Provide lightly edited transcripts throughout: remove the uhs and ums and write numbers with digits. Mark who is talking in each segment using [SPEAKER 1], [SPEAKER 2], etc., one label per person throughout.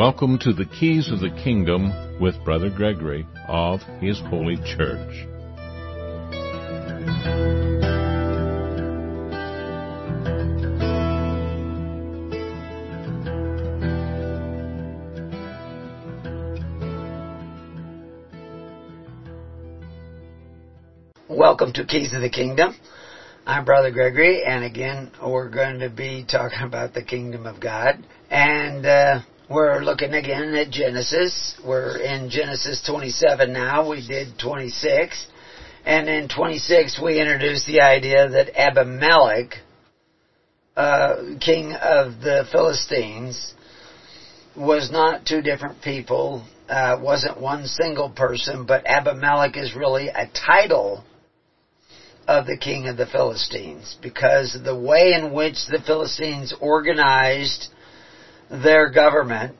[SPEAKER 1] Welcome to the Keys of the Kingdom with Brother Gregory of His Holy Church.
[SPEAKER 2] Welcome to Keys of the Kingdom. I'm Brother Gregory, and again, we're going to be talking about the Kingdom of God. And we're looking again at Genesis. We're in Genesis 27 now. We did 26. And in 26, we introduced the idea that Abimelech, king of the Philistines, was not two different people, wasn't one single person, but Abimelech is really a title of the king of the Philistines, because the way in which the Philistines organized their government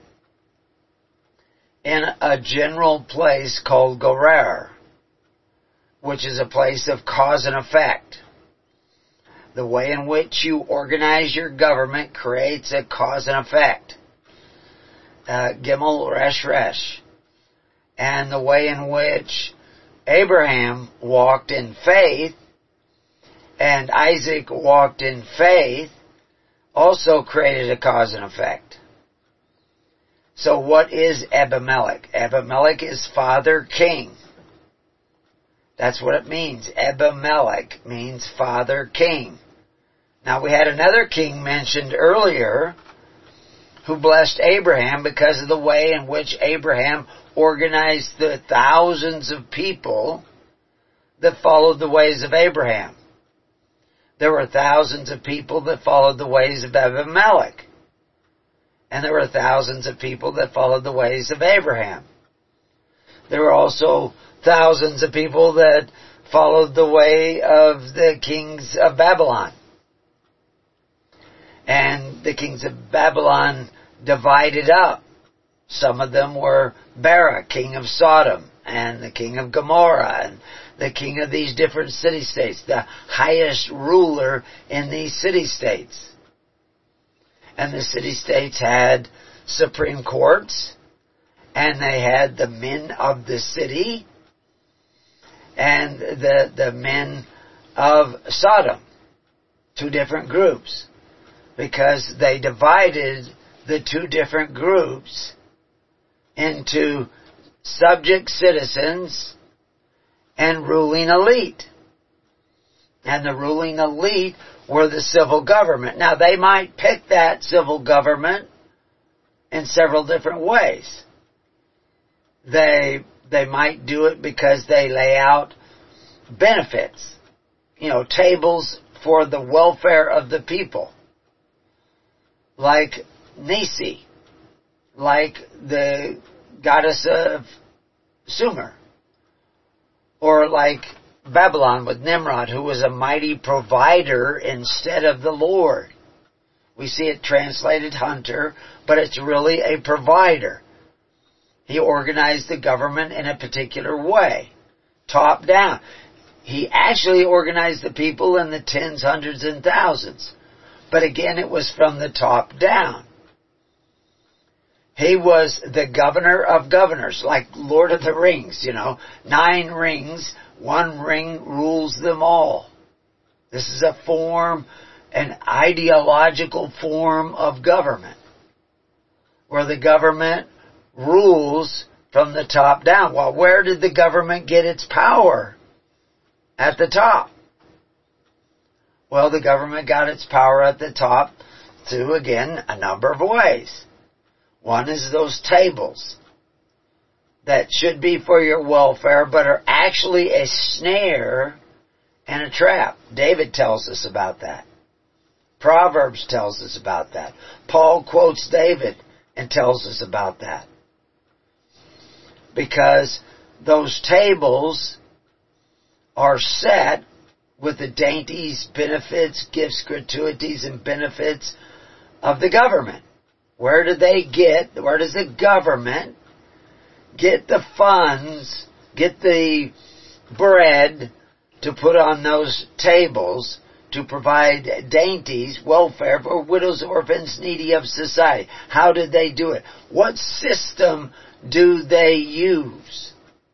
[SPEAKER 2] in a general place called Gerar, which is a place of cause and effect. The way in which you organize your government creates a cause and effect. Gimel Resh Resh. And the way in which Abraham walked in faith and Isaac walked in faith also created a cause and effect. So what is Abimelech? Abimelech is father king. That's what it means. Abimelech means father king. Now we had another king mentioned earlier who blessed Abraham because of the way in which Abraham organized the thousands of people that followed the ways of Abraham. There were thousands of people that followed the ways of Abimelech. And there were thousands of people that followed the ways of Abraham. There were also thousands of people that followed the way of the kings of Babylon. And the kings of Babylon divided up. Some of them were Bera, king of Sodom, and the king of Gomorrah, and the king of these different city-states, the highest ruler in these city-states. And the city-states had supreme courts, and they had the men of the city, and the men of Sodom, two different groups, because they divided the two different groups into subject citizens and ruling elite. And the ruling elite were the civil government. Now, they might pick that civil government in several different ways. They might do it because they lay out benefits, tables for the welfare of the people. Like Nisi, like the goddess of Sumer, or like Babylon with Nimrod, who was a mighty provider instead of the Lord. We see it translated hunter, but it's really a provider. He organized the government in a particular way, top down. He actually organized the people in the tens, hundreds, and thousands. But again, it was from the top down. He was the governor of governors, like Lord of the Rings, 9 rings, one ring rules them all. This is a form, an ideological form of government, where the government rules from the top down. Well, where did the government get its power? At the top. Well, the government got its power at the top through, again, a number of ways. One is those tables that should be for your welfare, but are actually a snare and a trap. David tells us about that. Proverbs tells us about that. Paul quotes David and tells us about that. Because those tables are set with the dainties, benefits, gifts, gratuities, and benefits of the government. Where does the government get the funds, get the bread to put on those tables to provide dainties, welfare for widows, orphans, needy of society. How did they do it? What system do they use?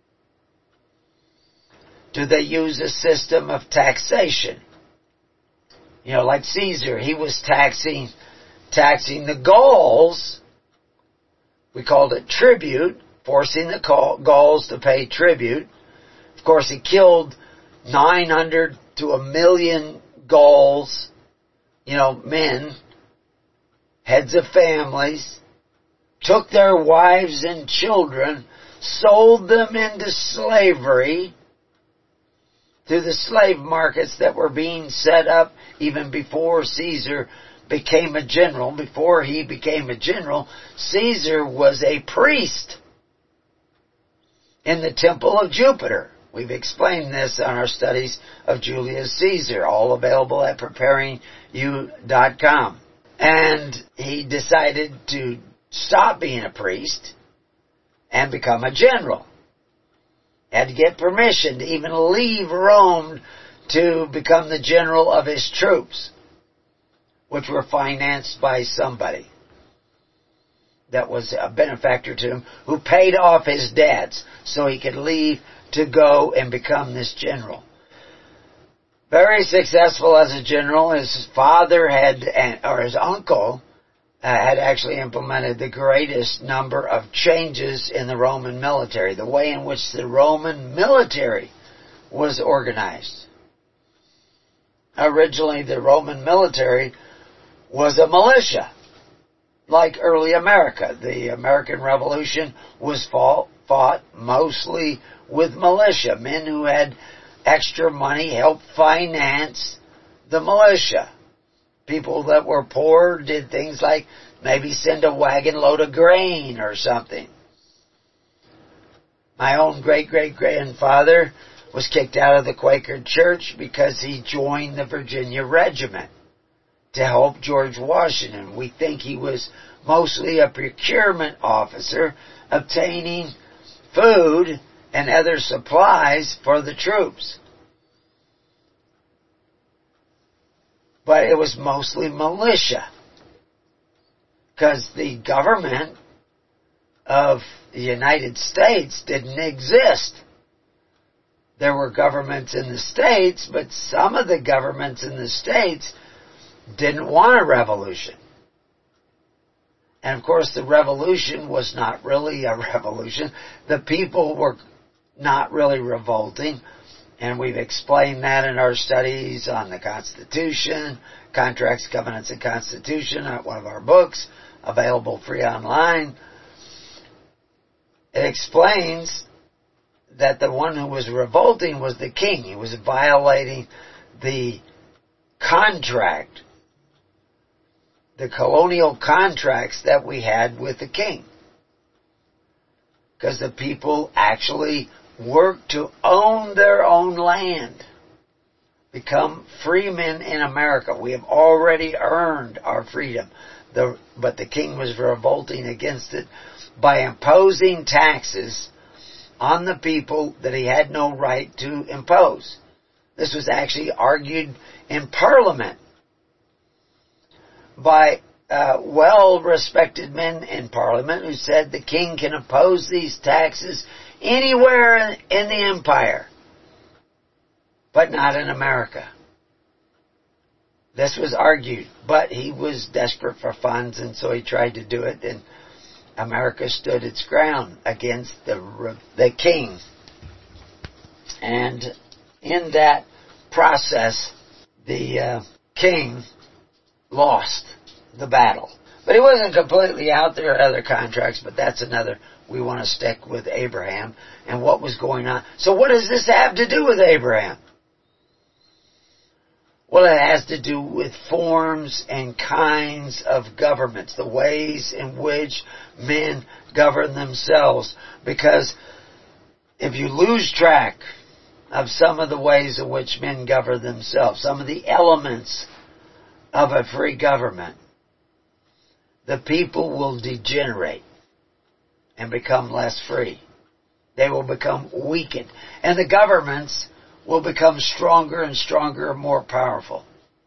[SPEAKER 2] Do they use a system of taxation? You know, like Caesar, he was taxing the Gauls. We called it tribute, forcing the Gauls to pay tribute. Of course, he killed 900 to 1 million Gauls, men, heads of families, took their wives and children, sold them into slavery through the slave markets that were being set up even before Caesar became a general. Before he became a general, Caesar was a priest in the temple of Jupiter. We've explained this on our studies of Julius Caesar, all available at preparingyou.com. And he decided to stop being a priest and become a general. Had to get permission to even leave Rome to become the general of his troops, which were financed by somebody that was a benefactor to him, who paid off his debts so he could leave to go and become this general. Very successful as a general. His father his uncle had actually implemented the greatest number of changes in the Roman military, the way in which the Roman military was organized. Originally, the Roman military was a militia, like early America. The American Revolution was fought mostly with militia. Men who had extra money helped finance the militia. People that were poor did things like maybe send a wagon load of grain or something. My own great-great-grandfather was kicked out of the Quaker Church because he joined the Virginia Regiment to help George Washington. We think he was mostly a procurement officer obtaining food and other supplies for the troops. But it was mostly militia, because the government of the United States didn't exist. There were governments in the States, but some of the governments in the States didn't want a revolution. And of course, the revolution was not really a revolution. The people were not really revolting. And we've explained that in our studies on the Constitution, Contracts, Covenants, and Constitution, one of our books, available free online. It explains that the one who was revolting was the king. He was violating the contract, the colonial contracts that we had with the king. Because the people actually worked to own their own land, become free men in America. We have already earned our freedom, but the king was revolting against it by imposing taxes on the people that he had no right to impose. This was actually argued in Parliament by well-respected men in Parliament who said the king can impose these taxes anywhere in the empire, but not in America. This was argued, but he was desperate for funds, and so he tried to do it, and America stood its ground against the king. And in that process, the king lost the battle. But he wasn't completely out. There are other contracts, but that's another. We want to stick with Abraham and what was going on. So what does this have to do with Abraham? Well, it has to do with forms and kinds of governments, the ways in which men govern themselves. Because if you lose track of some of the ways in which men govern themselves, some of the elements of a free government, the people will degenerate and become less free. They will become weakened. And the governments will become stronger and stronger and more powerful.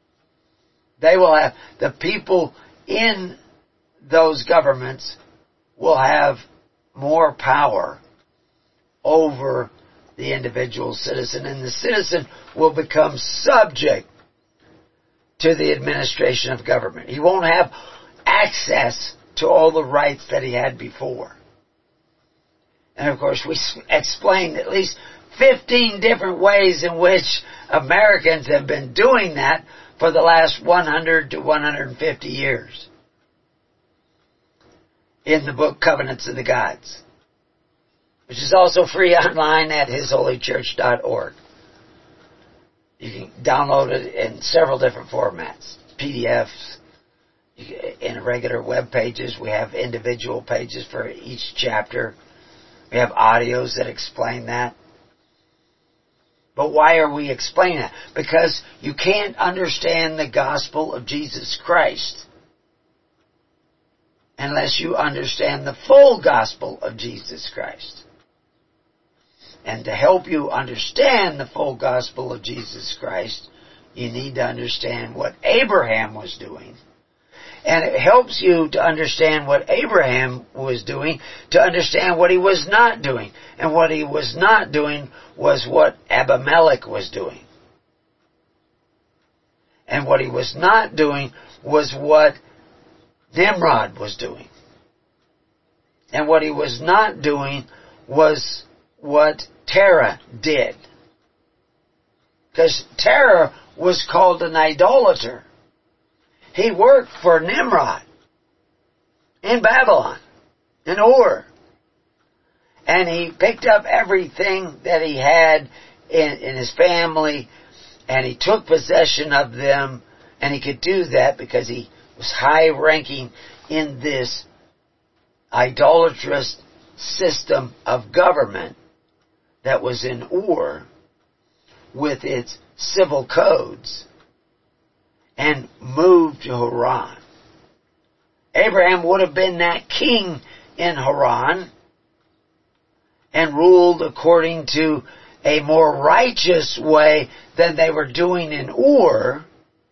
[SPEAKER 2] They will have, the people in those governments will have more power over the individual citizen, and the citizen will become subject to the administration of government. He won't have access to all the rights that he had before. And of course, we explained at least 15 different ways in which Americans have been doing that for the last 100 to 150 years in the book Covenants of the Gods, which is also free online at hisholychurch.org. You can download it in several different formats, PDFs, in regular web pages. We have individual pages for each chapter. We have audios that explain that. But why are we explaining that? Because you can't understand the gospel of Jesus Christ unless you understand the full gospel of Jesus Christ. And to help you understand the full gospel of Jesus Christ, you need to understand what Abraham was doing. And it helps you to understand what Abraham was doing, to understand what he was not doing. And what he was not doing was what Abimelech was doing. And what he was not doing was what Nimrod was doing. And what he was not doing was what Terah did. Because Terah was called an idolater. He worked for Nimrod in Babylon, in Ur. And he picked up everything that he had in his family, and he took possession of them, and he could do that because he was high-ranking in this idolatrous system of government that was in Ur with its civil codes, and moved to Haran. Abraham would have been that king in Haran and ruled according to a more righteous way than they were doing in Ur.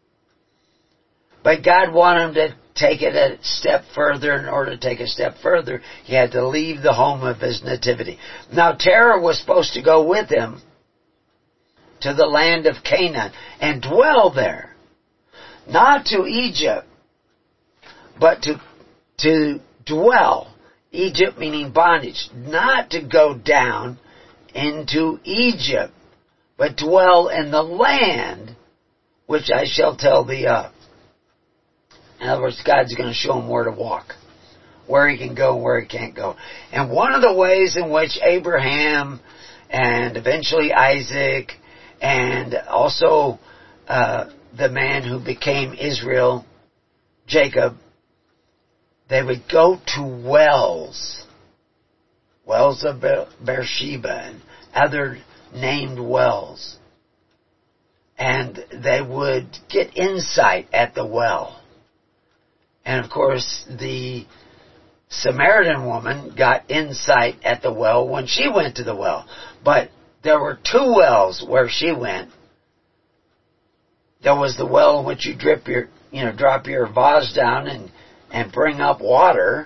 [SPEAKER 2] But God wanted him to take it a step further. In order to take a step further, he had to leave the home of his nativity. Now Terah was supposed to go with him to the land of Canaan and dwell there. Not to Egypt, but to dwell. Egypt meaning bondage. Not to go down into Egypt, but dwell in the land which I shall tell thee of. In other words, God's going to show him where to walk, where he can go and where he can't go. And one of the ways in which Abraham and eventually Isaac and also the man who became Israel, Jacob, they would go to wells of Beersheba and other named wells. And they would get insight at the well. And of course, the Samaritan woman got insight at the well when she went to the well. But there were two wells where she went. There was the well in which you drop your vase down and bring up water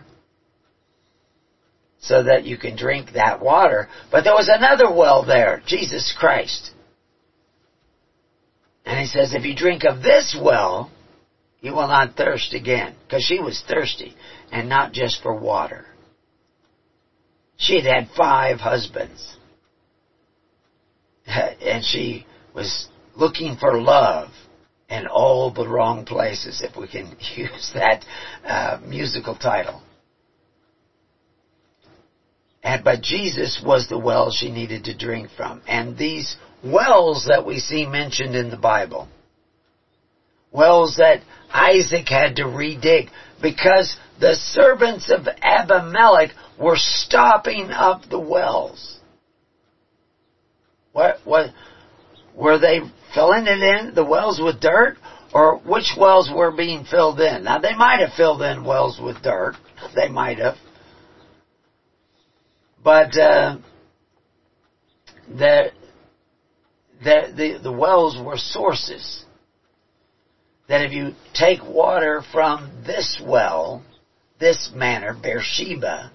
[SPEAKER 2] so that you can drink that water. But there was another well there, Jesus Christ. And he says, if you drink of this well, you will not thirst again. Because she was thirsty, and not just for water. She had had 5 husbands. And she was looking for love in all the wrong places, if we can use that musical title. But Jesus was the well she needed to drink from. And these wells that we see mentioned in the Bible, wells that Isaac had to redig, because the servants of Abimelech were stopping up the wells. What were they filling it in, the wells with dirt? Or which wells were being filled in? Now, they might have filled in wells with dirt. They might have. But the wells were sources. that if you take water from this well, this manner, Beersheba,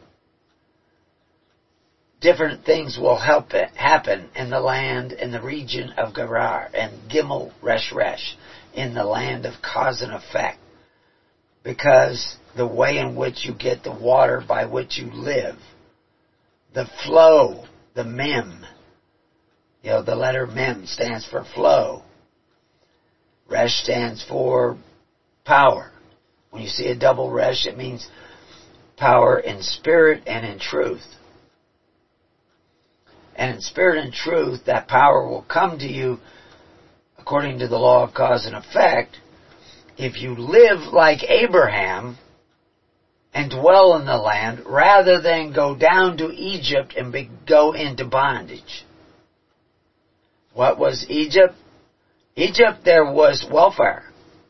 [SPEAKER 2] different things will happen in the land, in the region of Gerar, and Gimel Resh Resh, in the land of cause and effect. Because the way in which you get the water by which you live, the flow, the mem, the letter mem stands for flow. Resh stands for power. When you see a double resh, it means power in spirit and in truth. And in spirit and truth, that power will come to you according to the law of cause and effect if you live like Abraham and dwell in the land rather than go down to Egypt and go into bondage. What was Egypt? Egypt, there was welfare.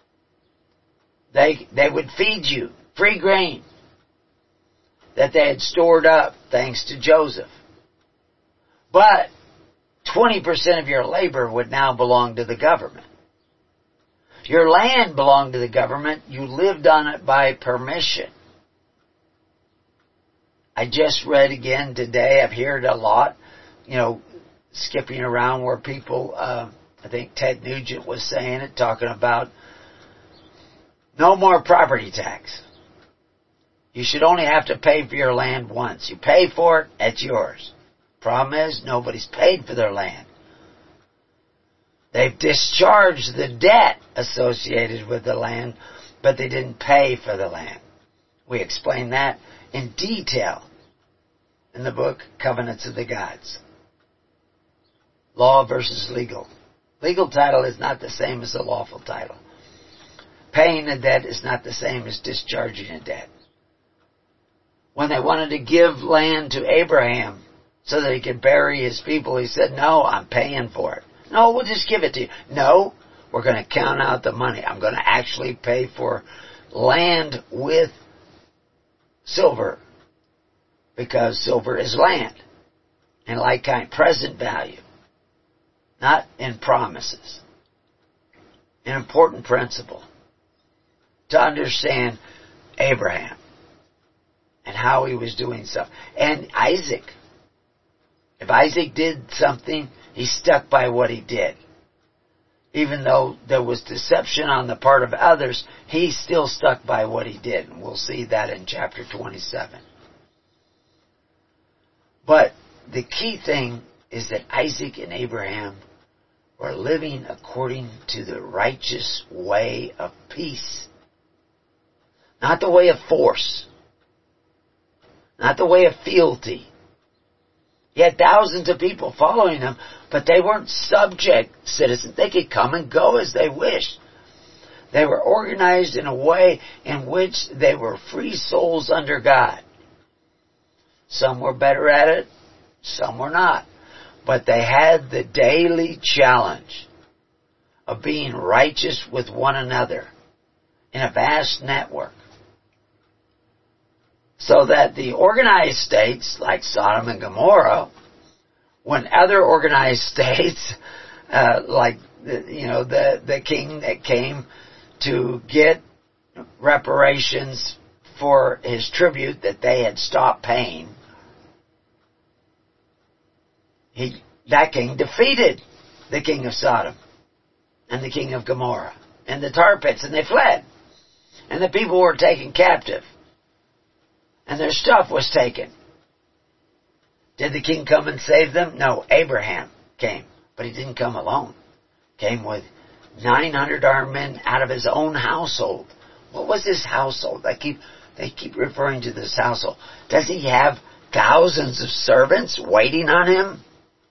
[SPEAKER 2] They would feed you free grain that they had stored up thanks to Joseph. But 20% of your labor would now belong to the government. Your land belonged to the government. You lived on it by permission. I just read again today, I've heard a lot, skipping around where people, I think Ted Nugent was saying it, talking about no more property tax. You should only have to pay for your land once. You pay for it, it's yours. Problem is, nobody's paid for their land. They've discharged the debt associated with the land, but they didn't pay for the land. We explain that in detail in the book Covenants of the Gods. Law versus legal. Legal title is not the same as the lawful title. Paying a debt is not the same as discharging a debt. When they wanted to give land to Abraham so that he could bury his people, he said, no, I'm paying for it. No, we'll just give it to you. No, we're going to count out the money. I'm going to actually pay for land with silver, because silver is land and like kind present value, not in promises. An important principle to understand Abraham and how he was doing stuff. And Isaac. If Isaac did something, he stuck by what he did. Even though there was deception on the part of others, he still stuck by what he did. And we'll see that in chapter 27. But the key thing is that Isaac and Abraham were living according to the righteous way of peace. Not the way of force. Not the way of fealty. He had thousands of people following him, but they weren't subject citizens. They could come and go as they wished. They were organized in a way in which they were free souls under God. Some were better at it, some were not. But they had the daily challenge of being righteous with one another in a vast network. So that the organized states, like Sodom and Gomorrah, when other organized states, like the king that came to get reparations for his tribute that they had stopped paying, that king defeated the king of Sodom and the king of Gomorrah and the tar pits, and they fled. And the people were taken captive. And their stuff was taken. Did the king come and save them? No, Abraham came. But he didn't come alone. Came with 900 armed men out of his own household. What was his household? They keep referring to this household. Does he have thousands of servants waiting on him?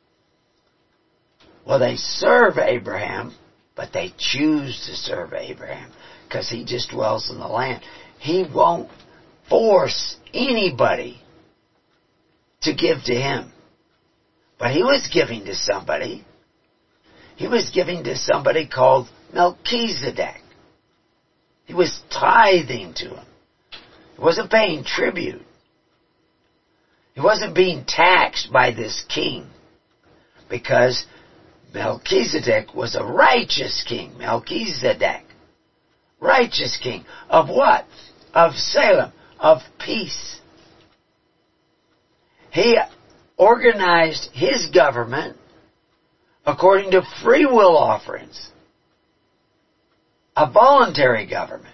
[SPEAKER 2] Well, they serve Abraham, but they choose to serve Abraham because he just dwells in the land. He won't force anybody to give to him. But he was giving to somebody. He was giving to somebody called Melchizedek. He was tithing to him. He wasn't paying tribute. He wasn't being taxed by this king, because Melchizedek was a righteous king. Melchizedek. righteous king. Of what? Of Salem. Of peace. He organized his government according to free will offerings. A voluntary government.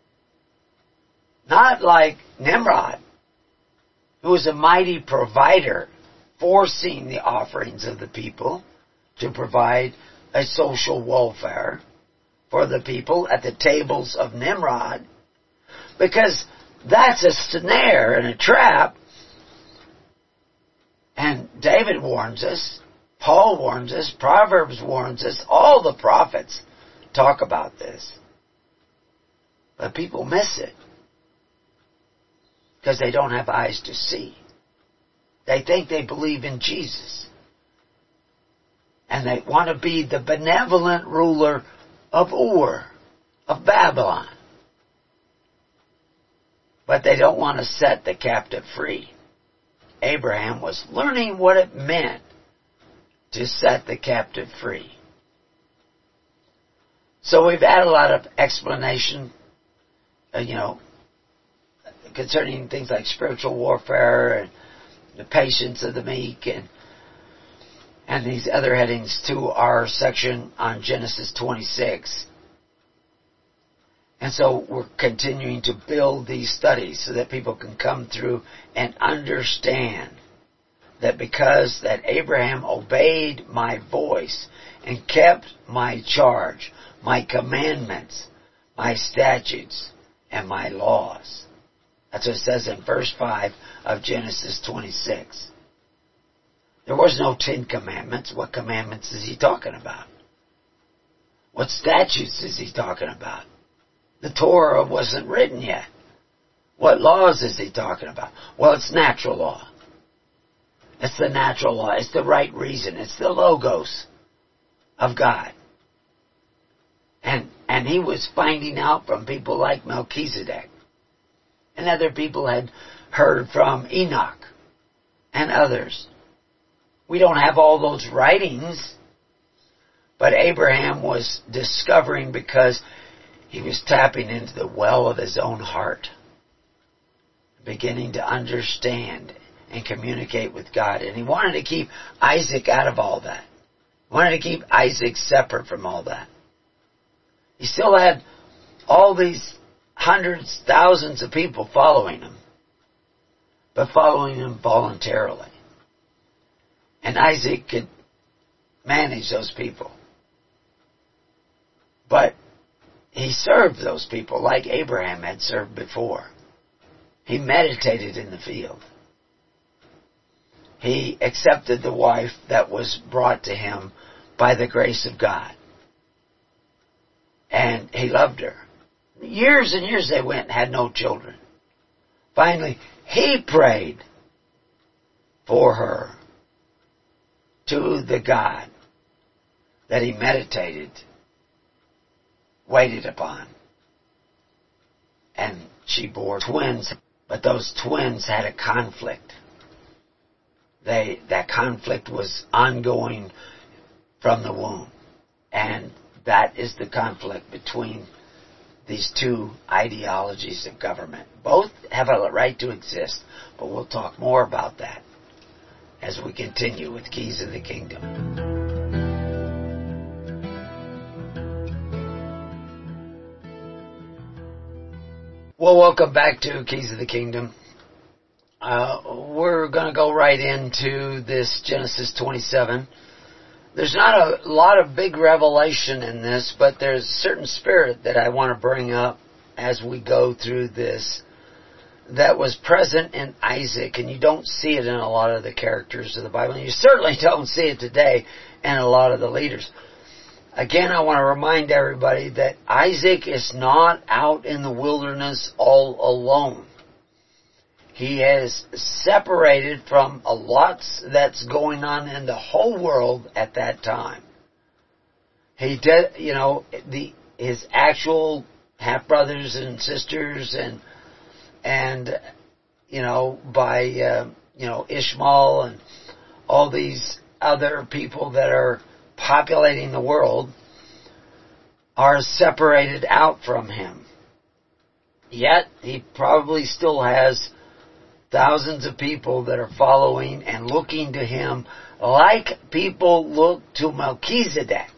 [SPEAKER 2] Not like Nimrod, who was a mighty provider, forcing the offerings of the people to provide a social welfare for the people at the tables of Nimrod, because that's a snare and a trap. And David warns us, Paul warns us, Proverbs warns us, all the prophets talk about this. But people miss it because they don't have eyes to see. They think they believe in Jesus. And they want to be the benevolent ruler of Ur, of Babylon. But they don't want to set the captive free. Abraham was learning what it meant to set the captive free. So we've had a lot of explanation, concerning things like spiritual warfare and the patience of the meek and these other headings to our section on Genesis 26. And so we're continuing to build these studies so that people can come through and understand that because that Abraham obeyed my voice and kept my charge, my commandments, my statutes, and my laws. That's what it says in verse 5 of Genesis 26. There was no 10 commandments. What commandments is he talking about? What statutes is he talking about? The Torah wasn't written yet. What laws is he talking about? Well, it's natural law. It's the natural law. It's the right reason. It's the logos of God. And he was finding out from people like Melchizedek. And other people had heard from Enoch and others. We don't have all those writings, but Abraham was discovering because he was tapping into the well of his own heart, beginning to understand and communicate with God. And he wanted to keep Isaac out of all that. He wanted to keep Isaac separate from all that. He still had all these hundreds, thousands of people following him, but following him voluntarily. And Isaac could manage those people. But he served those people like Abraham had served before. He meditated in the field. He accepted the wife that was brought to him by the grace of God. And he loved her. Years and years they went and had no children. Finally, he prayed for her to the God that he meditated, waited upon. And she bore twins, but those twins had a conflict. That conflict was ongoing from the womb. And that is the conflict between these two ideologies of government. Both have a right to exist, but we'll talk more about that as we continue with Keys of the Kingdom. Well, welcome back to Keys of the Kingdom. We're going to go right into this Genesis 27. There's not a lot of big revelation in this, but there's a certain spirit that I want to bring up as we go through this that was present in Isaac, and you don't see it in a lot of the characters of the Bible, and you certainly don't see it today in a lot of the leaders. Again, I want to remind everybody that Isaac is not out in the wilderness all alone. He has separated from a lot that's going on in the whole world at that time. He did, his actual half-brothers and sisters and by Ishmael and all these other people that are populating the world, are separated out from him. Yet, he probably still has thousands of people that are following and looking to him like people look to Melchizedek,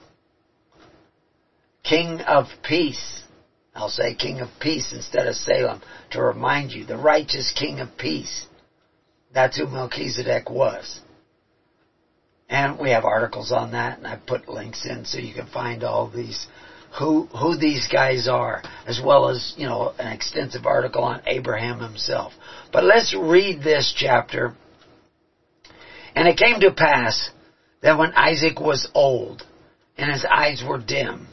[SPEAKER 2] King of Peace. I'll say King of Peace instead of Salem to remind you, the righteous King of Peace. That's who Melchizedek was. And we have articles on that, and I put links in so you can find all these, who these guys are, as well as, an extensive article on Abraham himself. But let's read this chapter. And it came to pass that when Isaac was old, and his eyes were dim,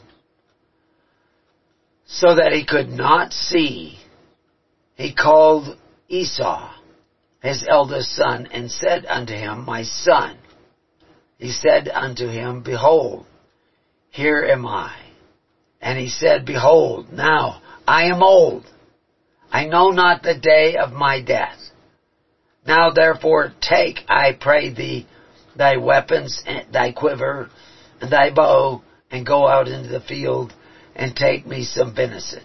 [SPEAKER 2] so that he could not see, he called Esau, his eldest son, and said unto him, My son. He said unto him, Behold, here am I. And he said, Behold, now I am old. I know not the day of my death. Now therefore take, I pray thee, thy weapons, and thy quiver, and thy bow, and go out into the field, and take me some venison,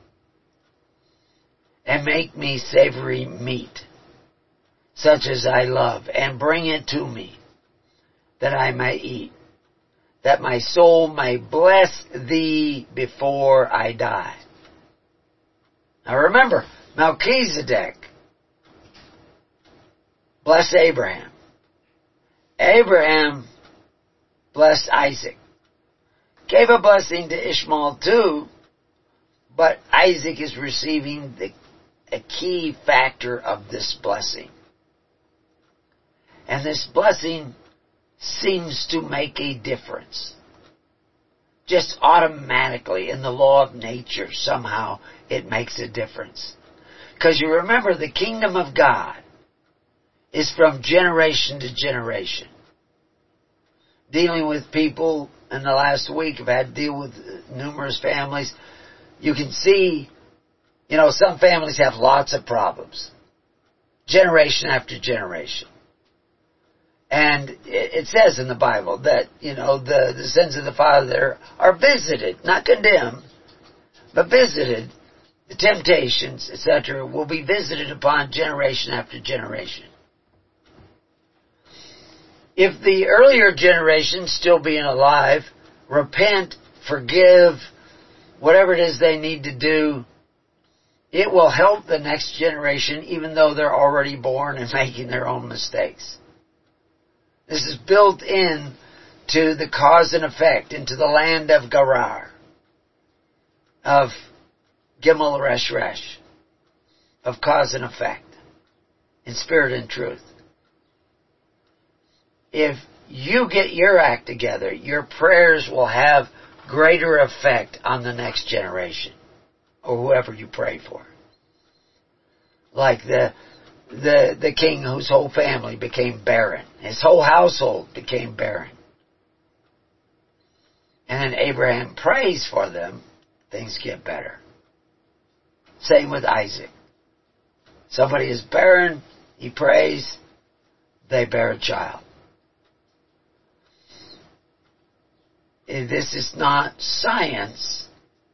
[SPEAKER 2] and make me savory meat, such as I love, and bring it to me, that I may eat, that my soul may bless thee before I die. Now remember, Melchizedek blessed Abraham. Abraham blessed Isaac. Gave a blessing to Ishmael too, but Isaac is receiving a key factor of this blessing. And this blessing seems to make a difference. Just automatically in the law of nature, somehow it makes a difference. Because you remember, the kingdom of God is from generation to generation. Dealing with people in the last week, I've had to deal with numerous families. You can see, some families have lots of problems. Generation after generation. And it says in the Bible that, the sins of the father are visited, not condemned, but visited. The temptations, etc., will be visited upon generation after generation. If the earlier generation, still being alive, repent, forgive, whatever it is they need to do, it will help the next generation, even though they're already born and making their own mistakes. This is built in to the cause and effect, into the land of Gerar, of Gimel Resh Resh, of cause and effect, in spirit and truth. If you get your act together, your prayers will have greater effect on the next generation, or whoever you pray for. Like the king whose whole family became barren. His whole household became barren. And then Abraham prays for them, things get better. Same with Isaac. Somebody is barren, he prays, they bear a child. This is not science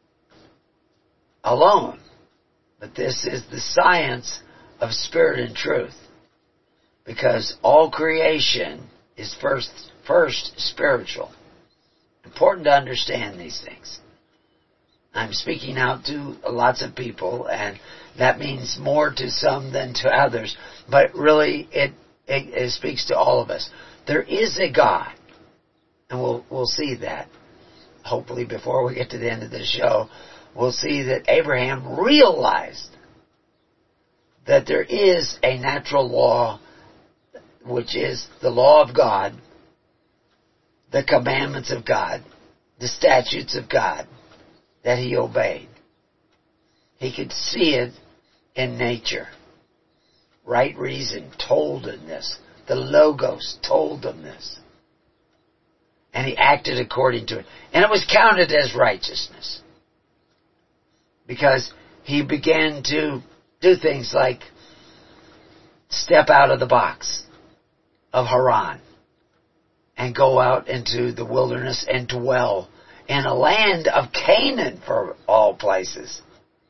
[SPEAKER 2] alone, but this is the science of spirit and truth. Because all creation is first spiritual. Important to understand these things. I'm speaking out to lots of people, and that means more to some than to others. But really, it speaks to all of us. There is a God, and we'll see that. Hopefully, before we get to the end of the show, we'll see that Abraham realized that there is a natural law, which is the law of God, the commandments of God, the statutes of God, that he obeyed. He could see it in nature. Right reason told him this. The Logos told him this. And he acted according to it. And it was counted as righteousness. Because he began to do things like step out of the box of Haran and go out into the wilderness and dwell in a land of Canaan, for all places,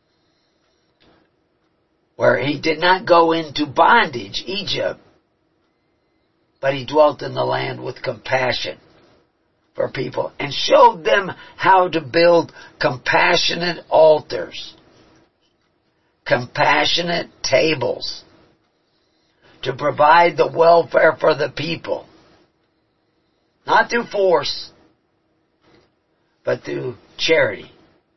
[SPEAKER 2] where he did not go into bondage, Egypt, but he dwelt in the land with compassion for people and showed them how to build compassionate altars, compassionate tables, to provide the welfare for the people, not through force, but through charity,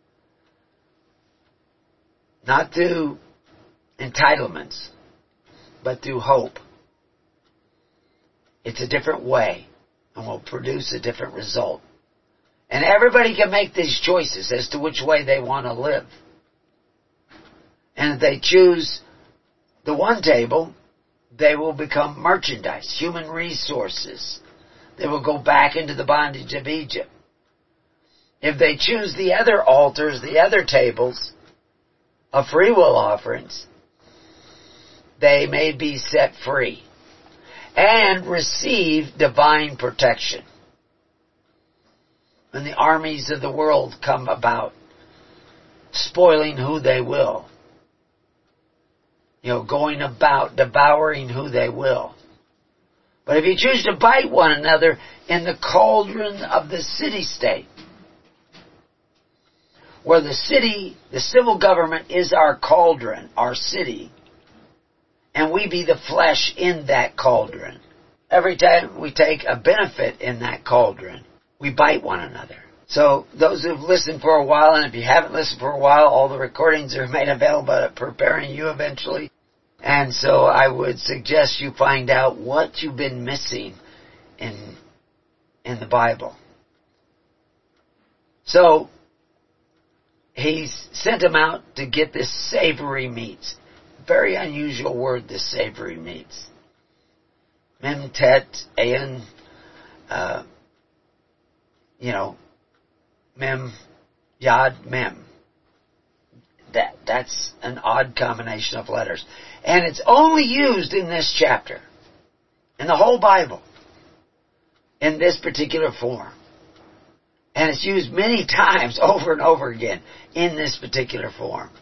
[SPEAKER 2] not through entitlements, but through hope. It's a different way and will produce a different result. And everybody can make these choices as to which way they want to live. And if they choose the one table, they will become merchandise, human resources. They will go back into the bondage of Egypt. If they choose the other altars, the other tables of free will offerings, they may be set free and receive divine protection. When the armies of the world come about, spoiling who they will, going about devouring who they will. But if you choose to bite one another in the cauldron of the city-state, where the city, the civil government is our cauldron, our city, and we be the flesh in that cauldron. Every time we take a benefit in that cauldron, we bite one another. So those who've listened for a while, and if you haven't listened for a while, all the recordings are made available at Preparing You eventually. And so I would suggest you find out what you've been missing in the Bible. So he's sent them out to get this savory meats. Very unusual word, this savory meats. Mem, tet, ayin, mem, yod, mem. That's an odd combination of letters. And it's only used in this chapter, in the whole Bible, in this particular form. And it's used many times over and over again in this particular form.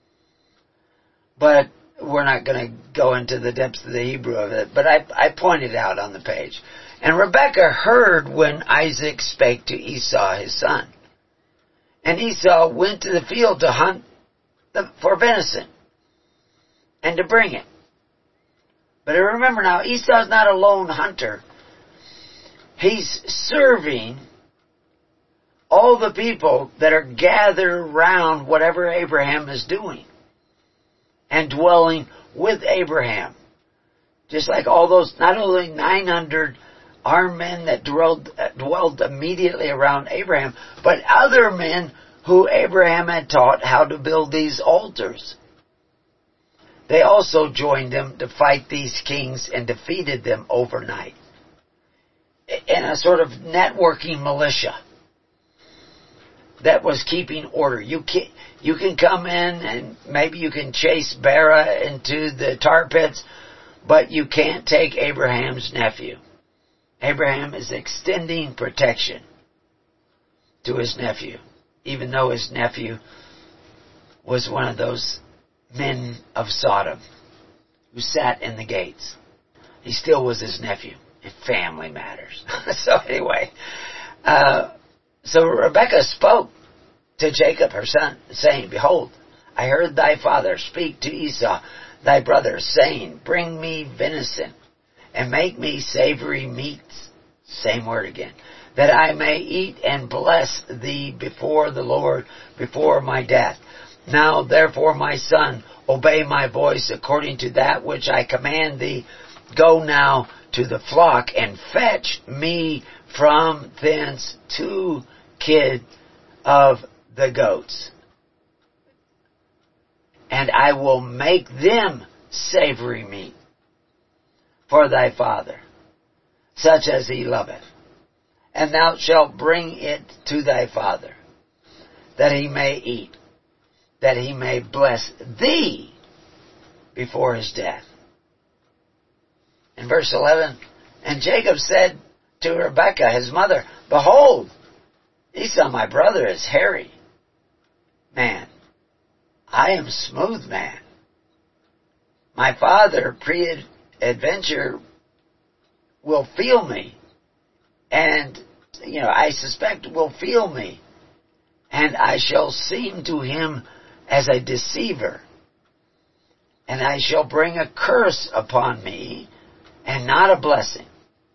[SPEAKER 2] But we're not going to go into the depths of the Hebrew of it, but I pointed out on the page. And Rebekah heard when Isaac spake to Esau his son. And Esau went to the field to hunt for venison and to bring it. But remember now, Esau's not a lone hunter. He's serving all the people that are gathered around whatever Abraham is doing and dwelling with Abraham. Just like all those, not only 900 armed men that dwelled immediately around Abraham, but other men who Abraham had taught how to build these altars. They also joined them to fight these kings and defeated them overnight in a sort of networking militia that was keeping order. You can come in and maybe you can chase Bera into the tar pits, but you can't take Abraham's nephew. Abraham is extending protection to his nephew, even though his nephew was one of those men of Sodom who sat in the gates. He still was his nephew. If family matters. So anyway, so Rebekah spoke to Jacob, her son, saying, Behold, I heard thy father speak to Esau, thy brother, saying, Bring me venison, and make me savory meats. Same word again. That I may eat and bless thee before the Lord, before my death. Now therefore, my son, obey my voice according to that which I command thee. Go now to the flock and fetch me from thence 2 kid of the goats. And I will make them savory meat for thy father, such as he loveth. And thou shalt bring it to thy father, that he may eat, that he may bless thee before his death. In verse 11, and Jacob said to Rebekah, his mother, Behold, Esau, my brother, is hairy. Man, I am smooth man. My father, pre-adventure, will feel me. And, I suspect will feel me. And I shall seem to him as a deceiver. And I shall bring a curse upon me, and not a blessing.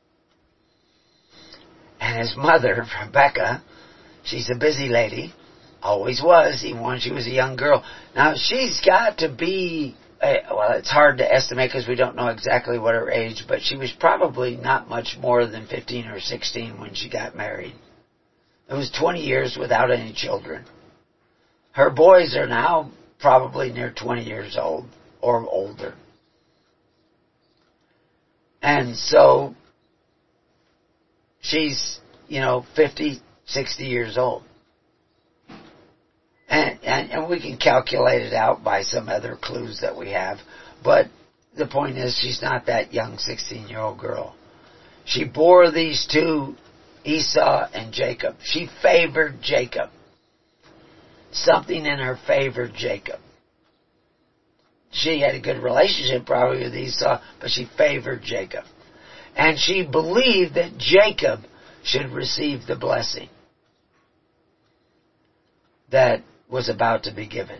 [SPEAKER 2] And his mother, Rebecca, she's a busy lady, always was, even when she was a young girl. Now, she's got to be, it's hard to estimate because we don't know exactly what her age, but she was probably not much more than 15 or 16 when she got married. It was 20 years without any children. Her boys are now probably near 20 years old or older. And so she's, 50, 60 years old. And we can calculate it out by some other clues that we have. But the point is, she's not that young 16-year-old girl. She bore these two, Esau and Jacob. She favored Jacob. Something in her favored Jacob. She had a good relationship probably with Esau, but she favored Jacob. And she believed that Jacob should receive the blessing that was about to be given.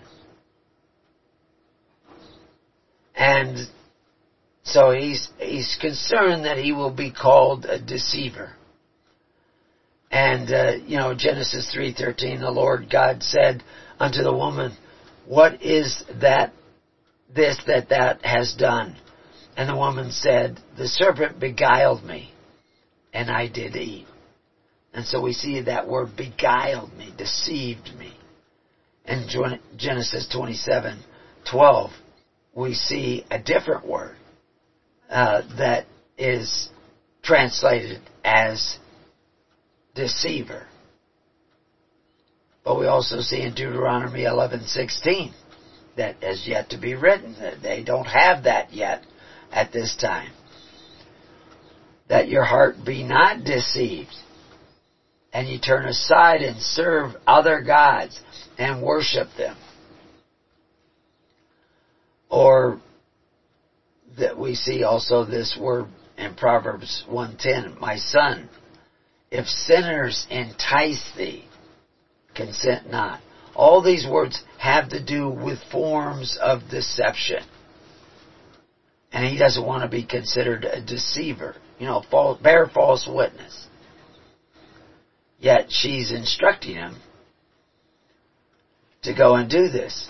[SPEAKER 2] And so he's concerned that he will be called a deceiver. And, Genesis 3:13, the Lord God said unto the woman, what is that has done? And the woman said, the serpent beguiled me, and I did eat. And so we see that word beguiled me, deceived me. In Genesis 27:12, we see a different word that is translated as deceiver. But we also see in Deuteronomy 11:16 that has yet to be written. That they don't have that yet at this time. That your heart be not deceived, and you turn aside and serve other gods and worship them. Or that we see also this word in Proverbs 1:10, my son, if sinners entice thee, consent not. All these words have to do with forms of deception. And he doesn't want to be considered a deceiver, bear false witness. Yet she's instructing him to go and do this.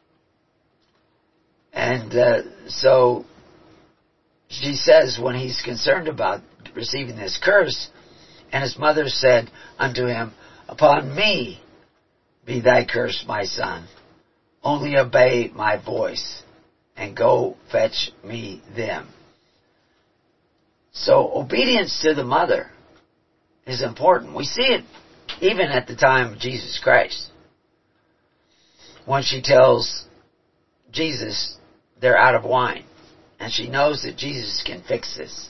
[SPEAKER 2] And so she says when he's concerned about receiving this curse, and his mother said unto him, upon me be thy curse, my son. Only obey my voice, and go fetch me them. So obedience to the mother is important. We see it even at the time of Jesus Christ. When she tells Jesus they're out of wine, and she knows that Jesus can fix this.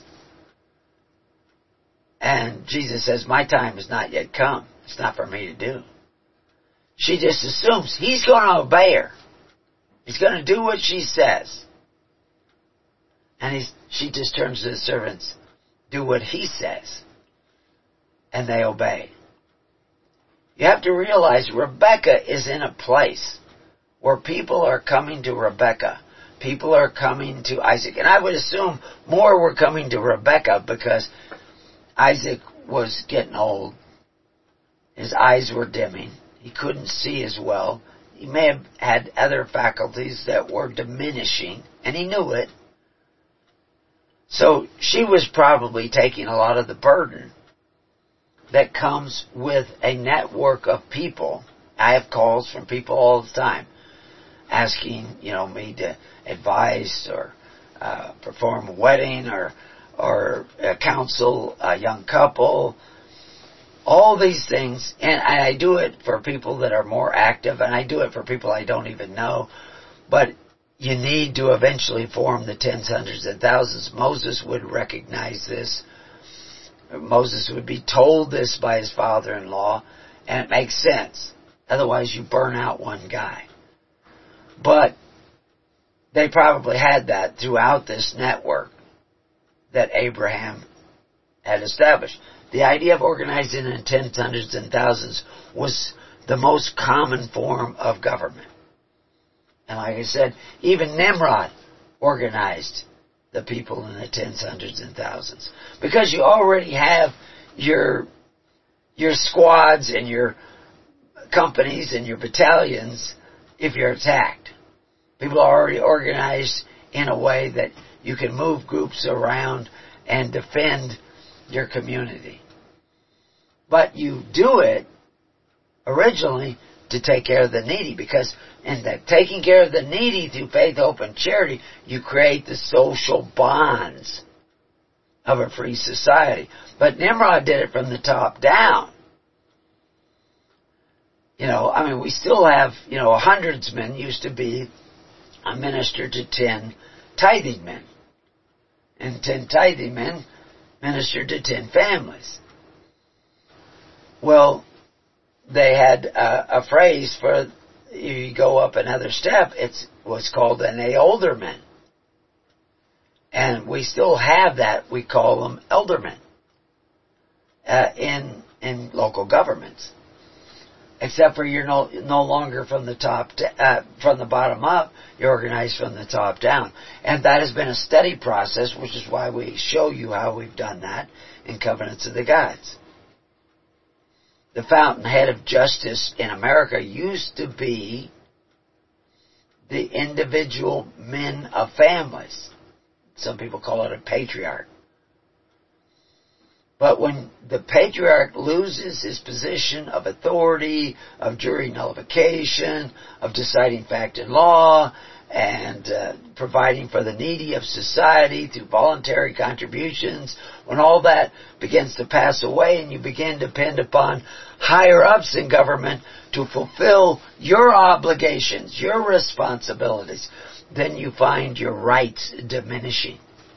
[SPEAKER 2] And Jesus says, my time has not yet come. It's not for me to do. She just assumes he's going to obey her. He's going to do what she says. And she just turns to the servants, do what he says. And they obey. You have to realize Rebecca is in a place where people are coming to Rebecca. People are coming to Isaac. And I would assume more were coming to Rebecca because Isaac was getting old. His eyes were dimming. He couldn't see as well. He may have had other faculties that were diminishing, and he knew it. So she was probably taking a lot of the burden that comes with a network of people. I have calls from people all the time asking, me to advise or perform a wedding or counsel a young couple. All these things, and I do it for people that are more active, and I do it for people I don't even know. But you need to eventually form the tens, hundreds, and thousands. Moses would recognize this. Moses would be told this by his father-in-law, And it makes sense. Otherwise you burn out one guy. But they probably had that throughout this network that Abraham had established. The idea of organizing in tens, hundreds, and thousands was the most common form of government. And like I said, even Nimrod organized the people in the tens, hundreds, and thousands. Because you already have your squads and your companies and your battalions if you're attacked. People are already organized in a way that you can move groups around and defend your community. But you do it originally to take care of the needy, because in the taking care of the needy through faith, hope, and charity, you create the social bonds of a free society. But Nimrod did it from the top down. We still have, a hundredsman used to be a minister to 10 tithing men. And 10 tithing men ministered to 10 families. Well, they had a phrase for, you go up another step, it was called an alderman. And we still have that, we call them aldermen in local governments. Except for you're no longer from the from the bottom up, you're organized from the top down. And that has been a steady process, which is why we show you how we've done that in Covenants of the Gods. The fountainhead of justice in America used to be the individual men of families. Some people call it a patriarch. But when the patriarch loses his position of authority, of jury nullification, of deciding fact and law, and providing for the needy of society through voluntary contributions, when all that begins to pass away and you begin to depend upon higher-ups in government to fulfill your obligations, your responsibilities, then you find your rights diminishing.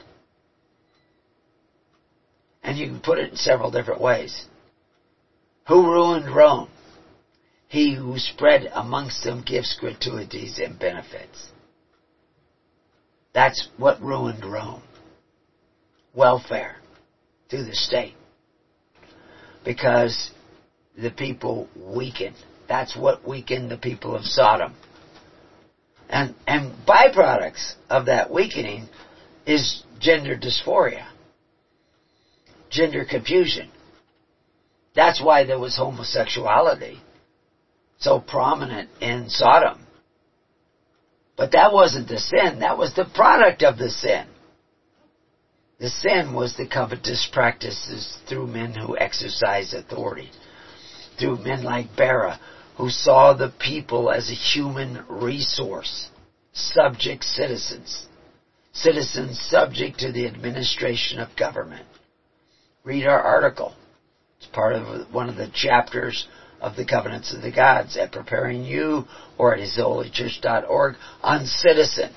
[SPEAKER 2] And you can put it in several different ways. Who ruined Rome? He who spread amongst them gifts, gratuities, and benefits. That's what ruined Rome. Welfare through the state. Because the people weakened. That's what weakened the people of Sodom. And byproducts of that weakening is gender dysphoria. Gender confusion. That's why there was homosexuality so prominent in Sodom. But that wasn't the sin. That was the product of the sin. The sin was the covetous practices through men who exercise authority. Through men like Bera, who saw the people as a human resource. Subject citizens. Citizens subject to the administration of government. Read our article. It's part of one of the chapters of the Covenants of the Gods at Preparing You or at hisholychurch.org on citizen.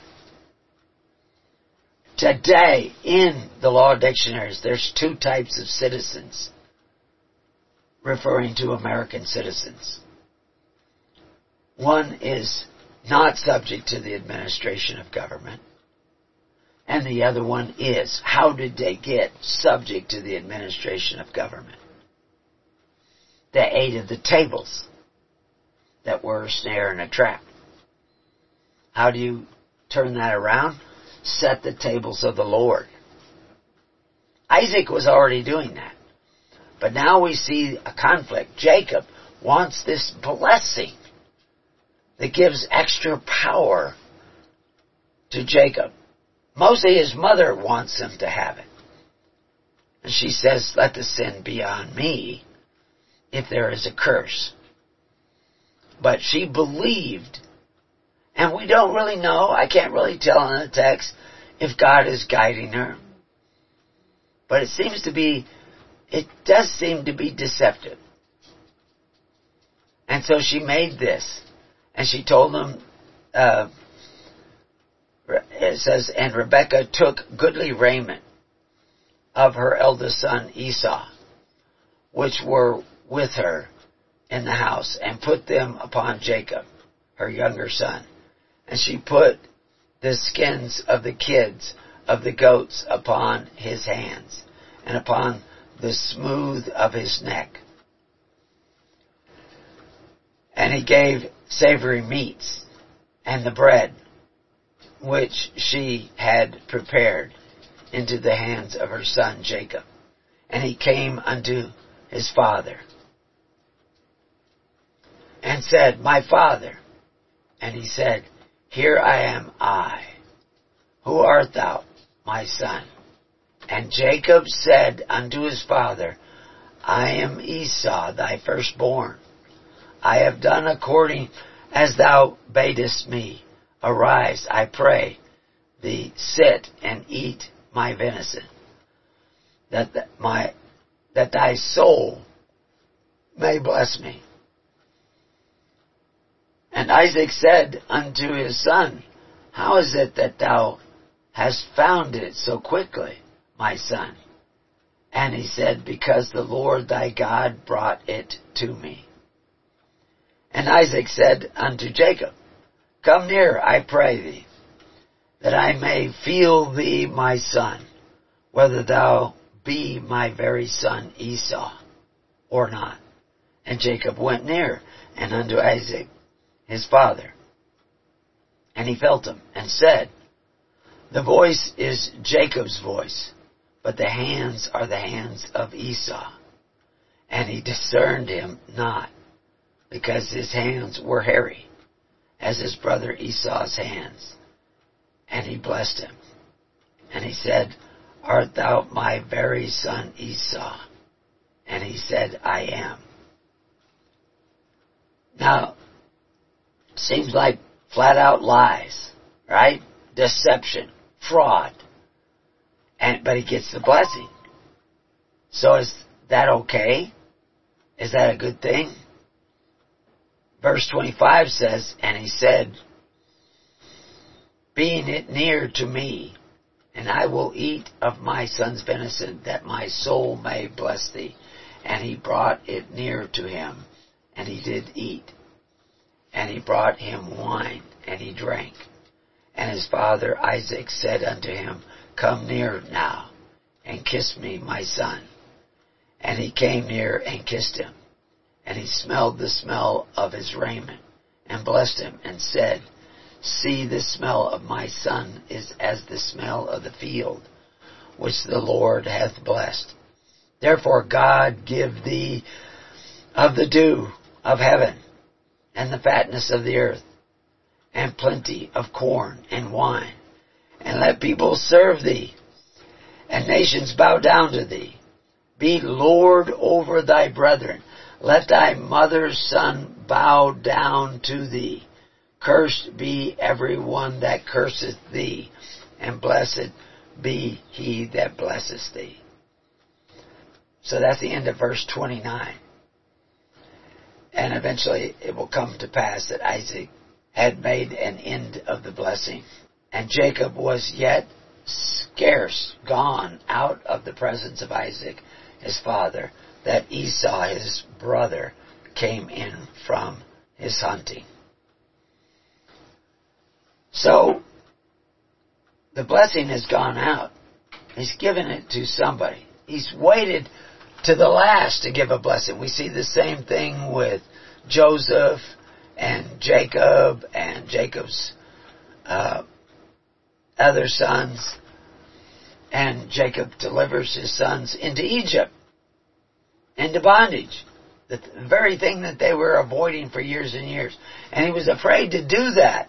[SPEAKER 2] Today, in the law dictionaries, there's two types of citizens referring to American citizens. One is not subject to the administration of government. And the other one is, how did they get subject to the administration of government? They ate of the tables that were a snare and a trap. How do you turn that around? Set the tables of the Lord. Isaac was already doing that. But now we see a conflict. Jacob wants this blessing that gives extra power to Jacob. Mostly his mother wants him to have it. And she says, let the sin be on me if there is a curse. But she believed, and we don't really know, I can't really tell in the text if God is guiding her. But it does seem to be deceptive. And so she made this, and she told him, it says, and Rebekah took goodly raiment of her eldest son Esau, which were with her, in the house and put them upon Jacob, her younger son. And she put the skins of the kids of the goats upon his hands and upon the smooth of his neck. And he gave savory meats and the bread which she had prepared into the hands of her son Jacob. And he came unto his father and said, My father. And he said, Here I am I. Who art thou, my son? And Jacob said unto his father, I am Esau, thy firstborn. I have done according as thou badest me. Arise, I pray thee, sit and eat my venison, that thy soul may bless me. And Isaac said unto his son, How is it that thou hast found it so quickly, my son? And he said, Because the Lord thy God brought it to me. And Isaac said unto Jacob, Come near, I pray thee, that I may feel thee, my son, whether thou be my very son Esau or not. And Jacob went near and unto Isaac his father, and he felt him, and said, The voice is Jacob's voice, but the hands are the hands of Esau. And he discerned him not, because his hands were hairy, as his brother Esau's hands. And he blessed him. And he said, Art thou my very son Esau? And he said, I am. Now, seems like flat out lies, right? Deception, fraud. But he gets the blessing. So is that okay? Is that a good thing? Verse 25 says, And he said, Being it near to me, and I will eat of my son's venison, that my soul may bless thee. And he brought it near to him, and he did eat. And he brought him wine, and he drank. And his father Isaac said unto him, Come near now, and kiss me, my son. And he came near and kissed him. And he smelled the smell of his raiment, and blessed him, and said, See, the smell of my son is as the smell of the field, which the Lord hath blessed. Therefore God give thee of the dew of heaven, and the fatness of the earth, and plenty of corn and wine. And let people serve thee, and nations bow down to thee. Be Lord over thy brethren. Let thy mother's son bow down to thee. Cursed be every one that curseth thee, and blessed be he that blesseth thee. So that's the end of verse 29. And eventually it will come to pass that Isaac had made an end of the blessing. And Jacob was yet scarce gone out of the presence of Isaac, his father, that Esau, his brother, came in from his hunting. So, the blessing has gone out. He's given it to somebody. He's waited to the last to give a blessing. We see the same thing with Joseph and Jacob's other sons. And Jacob delivers his sons into Egypt, into bondage. The very thing that they were avoiding for years and years. And he was afraid to do that.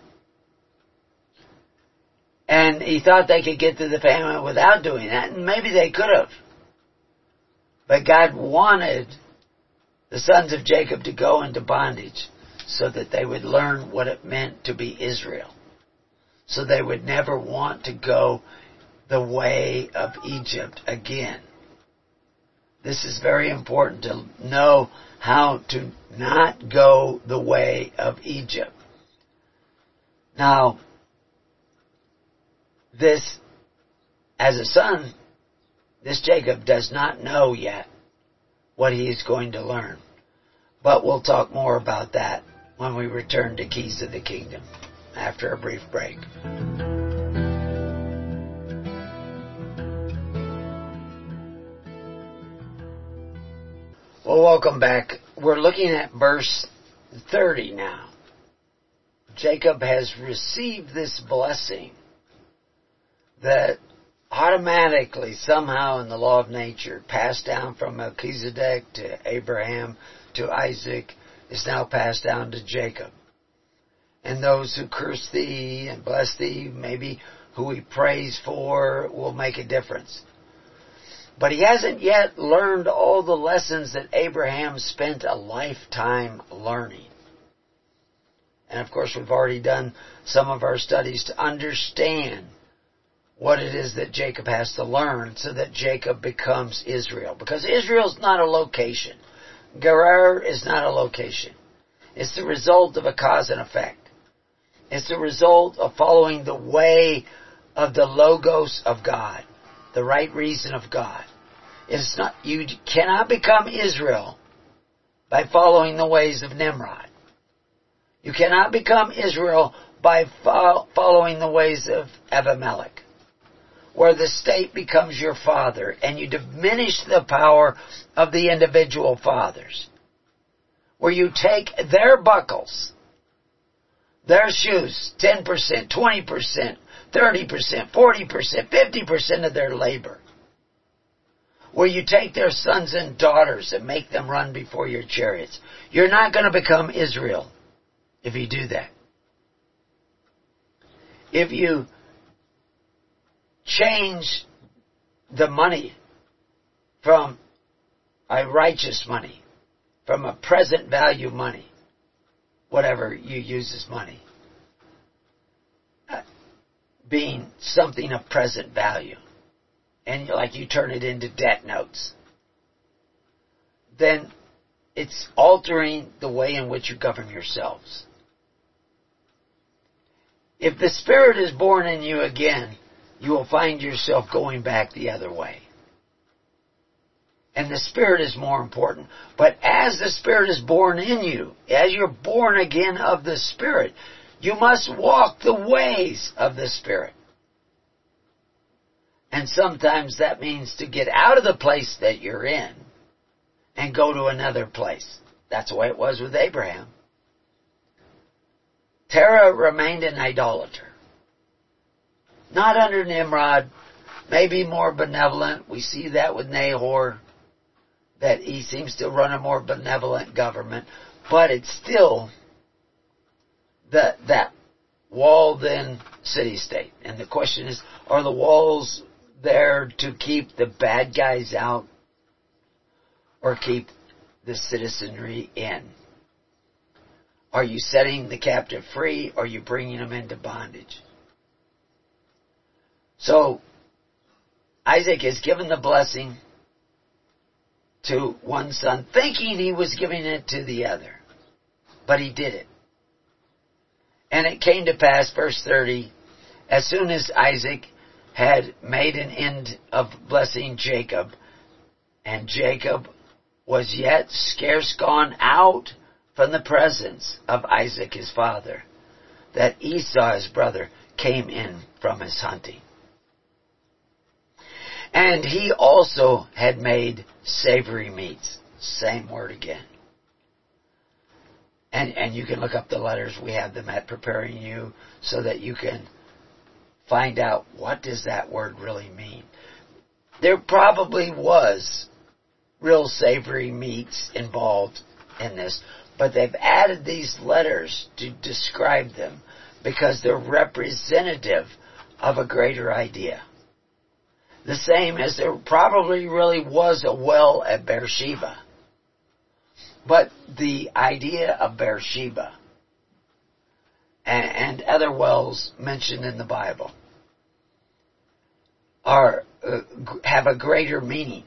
[SPEAKER 2] And he thought they could get to the famine without doing that, and maybe they could have. But God wanted the sons of Jacob to go into bondage so that they would learn what it meant to be Israel. So they would never want to go the way of Egypt again. This is very important to know how to not go the way of Egypt. Now, this, as a son, this Jacob does not know yet what he is going to learn. But we'll talk more about that when we return to Keys of the Kingdom after a brief break. Well, welcome back. We're looking at verse 30 now. Jacob has received this blessing that automatically, somehow in the law of nature, passed down from Melchizedek to Abraham to Isaac, is now passed down to Jacob. And those who curse thee and bless thee, maybe who he prays for, will make a difference. But he hasn't yet learned all the lessons that Abraham spent a lifetime learning. And of course, we've already done some of our studies to understand what it is that Jacob has to learn so that Jacob becomes Israel. Because Israel's not a location. Gerar is not a location. It's the result of a cause and effect. It's the result of following the way of the Logos of God, the right reason of God. It's not, you cannot become Israel by following the ways of Nimrod. You cannot become Israel by following the ways of Abimelech, where the state becomes your father and you diminish the power of the individual fathers, where you take their buckles, their shoes, 10%, 20%, 30%, 40%, 50% of their labor, where you take their sons and daughters and make them run before your chariots. You're not going to become Israel if you do that. If you change the money from a righteous money, from a present value money, whatever you use as money, being something of present value, and like you turn it into debt notes, then it's altering the way in which you govern yourselves. If the Spirit is born in you again, you will find yourself going back the other way. And the Spirit is more important. But as the Spirit is born in you, as you're born again of the Spirit, you must walk the ways of the Spirit. And sometimes that means to get out of the place that you're in and go to another place. That's the way it was with Abraham. Terah remained an idolater. Not under Nimrod, maybe more benevolent. We see that with Nahor, that he seems to run a more benevolent government. But it's still that walled-in city-state. And the question is, are the walls there to keep the bad guys out or keep the citizenry in? Are you setting the captive free or are you bringing them into bondage? So, Isaac is given the blessing to one son, thinking he was giving it to the other. But he did it. And it came to pass, verse 30, as soon as Isaac had made an end of blessing Jacob, and Jacob was yet scarce gone out from the presence of Isaac his father, that Esau his brother came in from his hunting. And he also had made savory meats. Same word again. And you can look up the letters. We have them at Preparing You so that you can find out what does that word really mean. There probably was real savory meats involved in this, but they've added these letters to describe them because they're representative of a greater idea. The same as there probably really was a well at Beersheba. But the idea of Beersheba and other wells mentioned in the Bible have a greater meaning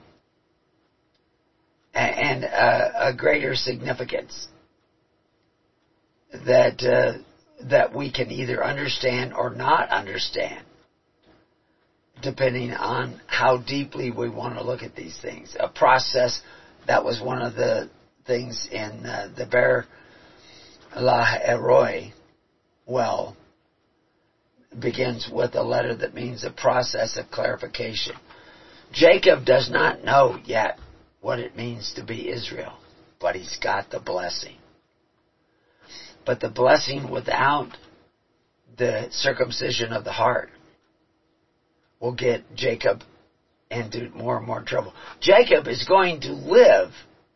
[SPEAKER 2] and a greater significance that we can either understand or not understand, depending on how deeply we want to look at these things. A process that was one of the things in the Ber Lahai well begins with a letter that means a process of clarification. Jacob does not know yet what it means to be Israel, but he's got the blessing. But the blessing without the circumcision of the heart will get Jacob into more and more trouble. Jacob is going to live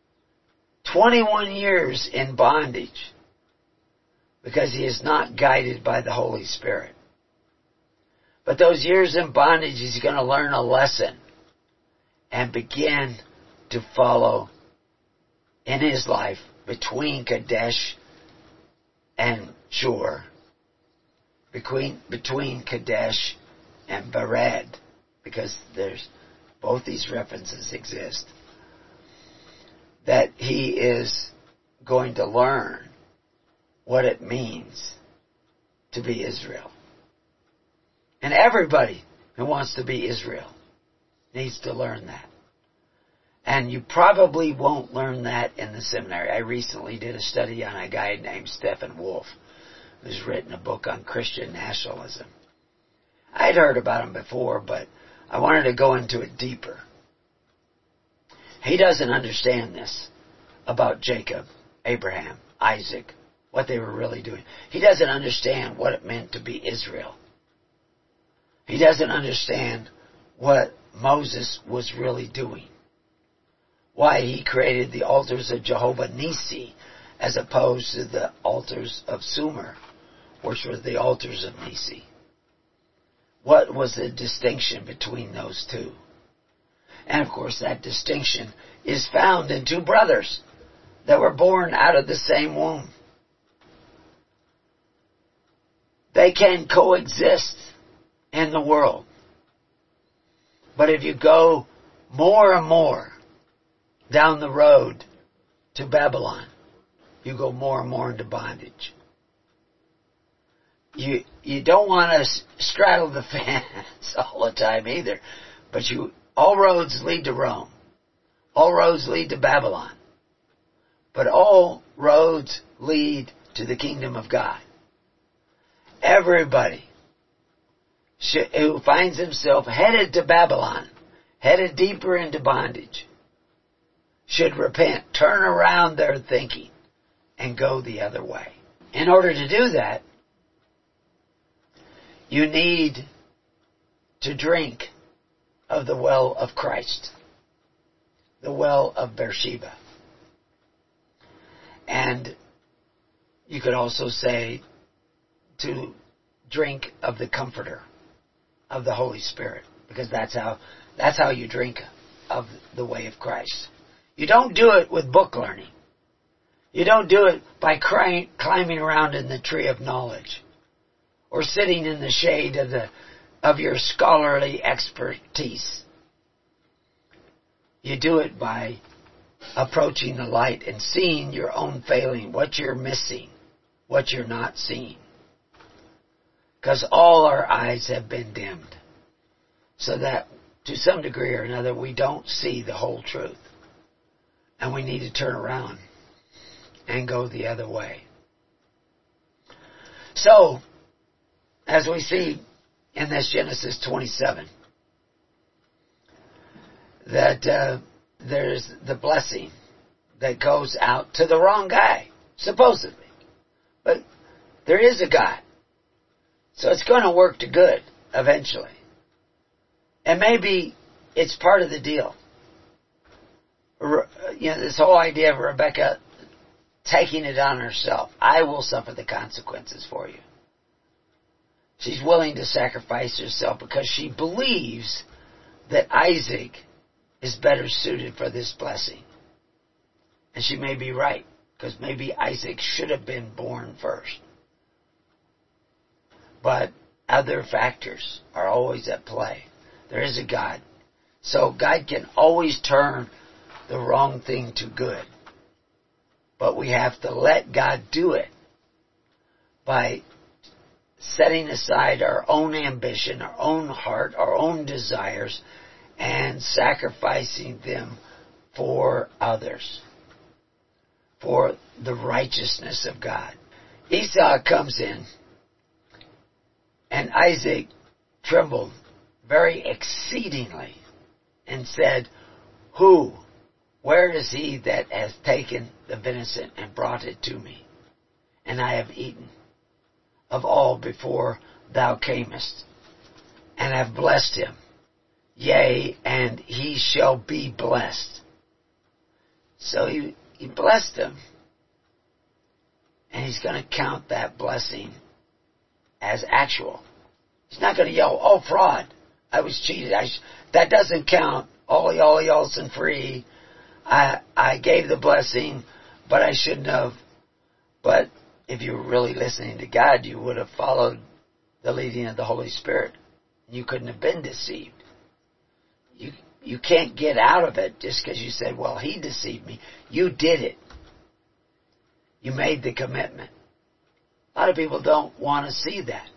[SPEAKER 2] 21 years in bondage because he is not guided by the Holy Spirit. But those years in bondage, he's going to learn a lesson and begin to follow in his life between Kadesh and Shur, between Kadesh and Bered, because there's both these references exist, that he is going to learn what it means to be Israel. And everybody who wants to be Israel needs to learn that. And you probably won't learn that in the seminary. I recently did a study on a guy named Stephen Wolf, who's written a book on Christian nationalism. I'd heard about him before, but I wanted to go into it deeper. He doesn't understand this about Jacob, Abraham, Isaac, what they were really doing. He doesn't understand what it meant to be Israel. He doesn't understand what Moses was really doing. Why he created the altars of Jehovah Nissi as opposed to the altars of Sumer, which were the altars of Nissi. What was the distinction between those two? And of course that distinction is found in two brothers that were born out of the same womb. They can coexist in the world. But if you go more and more down the road to Babylon, you go more and more into bondage. You don't want to straddle the fence all the time either. But all roads lead to Rome. All roads lead to Babylon. But all roads lead to the kingdom of God. Everybody who finds himself headed to Babylon, headed deeper into bondage, should repent, turn around their thinking, and go the other way. In order to do that, you need to drink of the well of Christ, the well of Beersheba. And you could also say to drink of the Comforter, of the Holy Spirit, because that's how you drink of the way of Christ. You don't do it with book learning. You don't do it by climbing around in the tree of knowledge or sitting in the shade of your scholarly expertise. You do it by approaching the light and seeing your own failing, what you're missing, what you're not seeing. Because all our eyes have been dimmed, so that to some degree or another we don't see the whole truth. And we need to turn around and go the other way. So, as we see in this Genesis 27, that there's the blessing that goes out to the wrong guy, supposedly. But there is a God. So it's going to work to good eventually. And maybe it's part of the deal. This whole idea of Rebecca taking it on herself. I will suffer the consequences for you. She's willing to sacrifice herself because she believes that Isaac is better suited for this blessing. And she may be right, because maybe Isaac should have been born first. But other factors are always at play. There is a God. So God can always turn the wrong thing to good. But we have to let God do it by setting aside our own ambition, our own heart, our own desires, and sacrificing them for others. for the righteousness of God. Esau comes in, and Isaac trembled very exceedingly and said, where is he that has taken the venison and brought it to me? And I have eaten of all before thou camest, and have blessed him. Yea, and he shall be blessed. So he blessed him. And he's going to count that blessing as actual. He's not going to yell, oh, fraud. I was cheated. That doesn't count. Ollie, Olsen free. I gave the blessing, but I shouldn't have. But if you were really listening to God, you would have followed the leading of the Holy Spirit. You couldn't have been deceived. You can't get out of it just because you said, well, he deceived me. You did it. You made the commitment. A lot of people don't want to see that.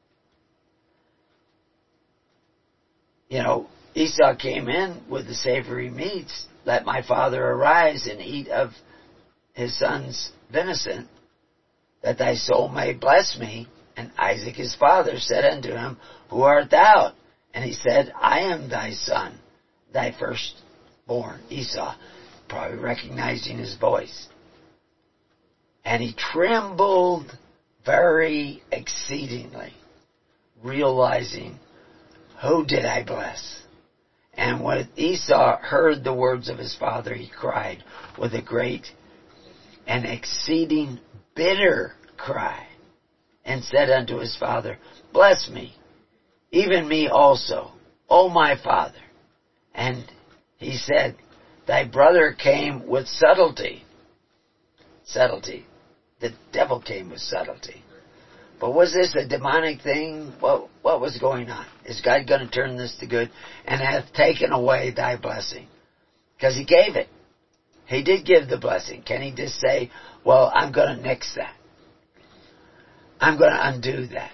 [SPEAKER 2] Esau came in with the savory meats. Let my father arise and eat of his son's venison, that thy soul may bless me. And Isaac his father said unto him, who art thou? And he said, I am thy son, thy firstborn. Esau, probably recognizing his voice. And he trembled very exceedingly, realizing, who did I bless? And when Esau heard the words of his father, he cried with a great and exceeding bitter cry, and said unto his father, bless me, even me also, O my father. And he said, thy brother came with subtlety. Subtlety. The devil came with subtlety. But was this a demonic thing? What was going on? Is God going to turn this to good? And hath taken away thy blessing? Because he gave it. He did give the blessing. Can he just say, well, I'm going to nix that. I'm going to undo that.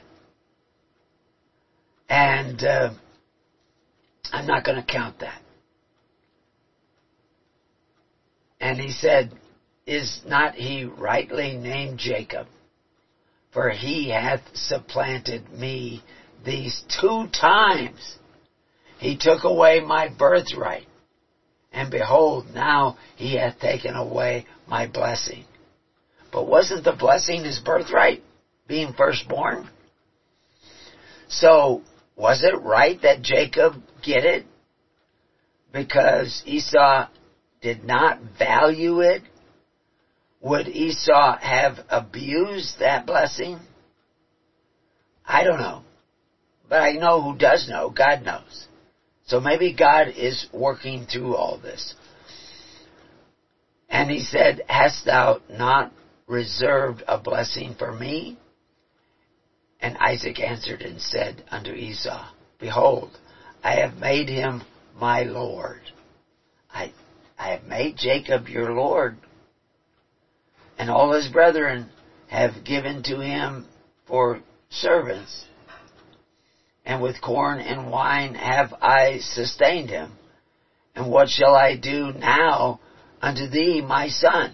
[SPEAKER 2] And I'm not going to count that. And he said, is not he rightly named Jacob? For he hath supplanted me these 2 times. He took away my birthright. And behold, now he hath taken away my blessing. But wasn't the blessing his birthright, being firstborn? So, was it right that Jacob get it? Because Esau did not value it? Would Esau have abused that blessing? I don't know. But I know who does know. God knows. So maybe God is working through all this. And he said, hast thou not reserved a blessing for me? And Isaac answered and said unto Esau, behold, I have made him my Lord. I have made Jacob your Lord. And all his brethren have given to him for servants. And with corn and wine have I sustained him. And what shall I do now unto thee, my son?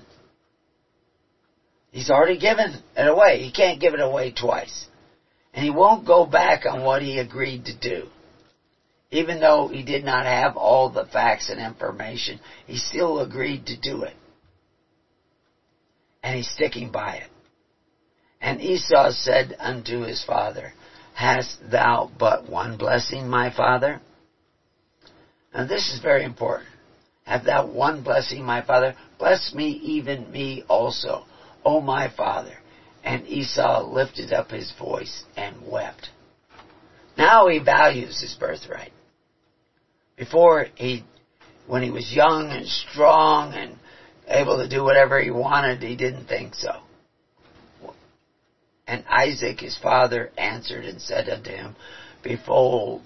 [SPEAKER 2] He's already given it away. He can't give it away twice. And he won't go back on what he agreed to do. Even though he did not have all the facts and information, he still agreed to do it. And he's sticking by it. And Esau said unto his father, hast thou but one blessing, my father? Now this is very important. Have thou one blessing, my father? Bless me, even me also, O my father. And Esau lifted up his voice and wept. Now he values his birthright. Before, when he was young and strong and able to do whatever he wanted, he didn't think so. And Isaac his father answered and said unto him, behold,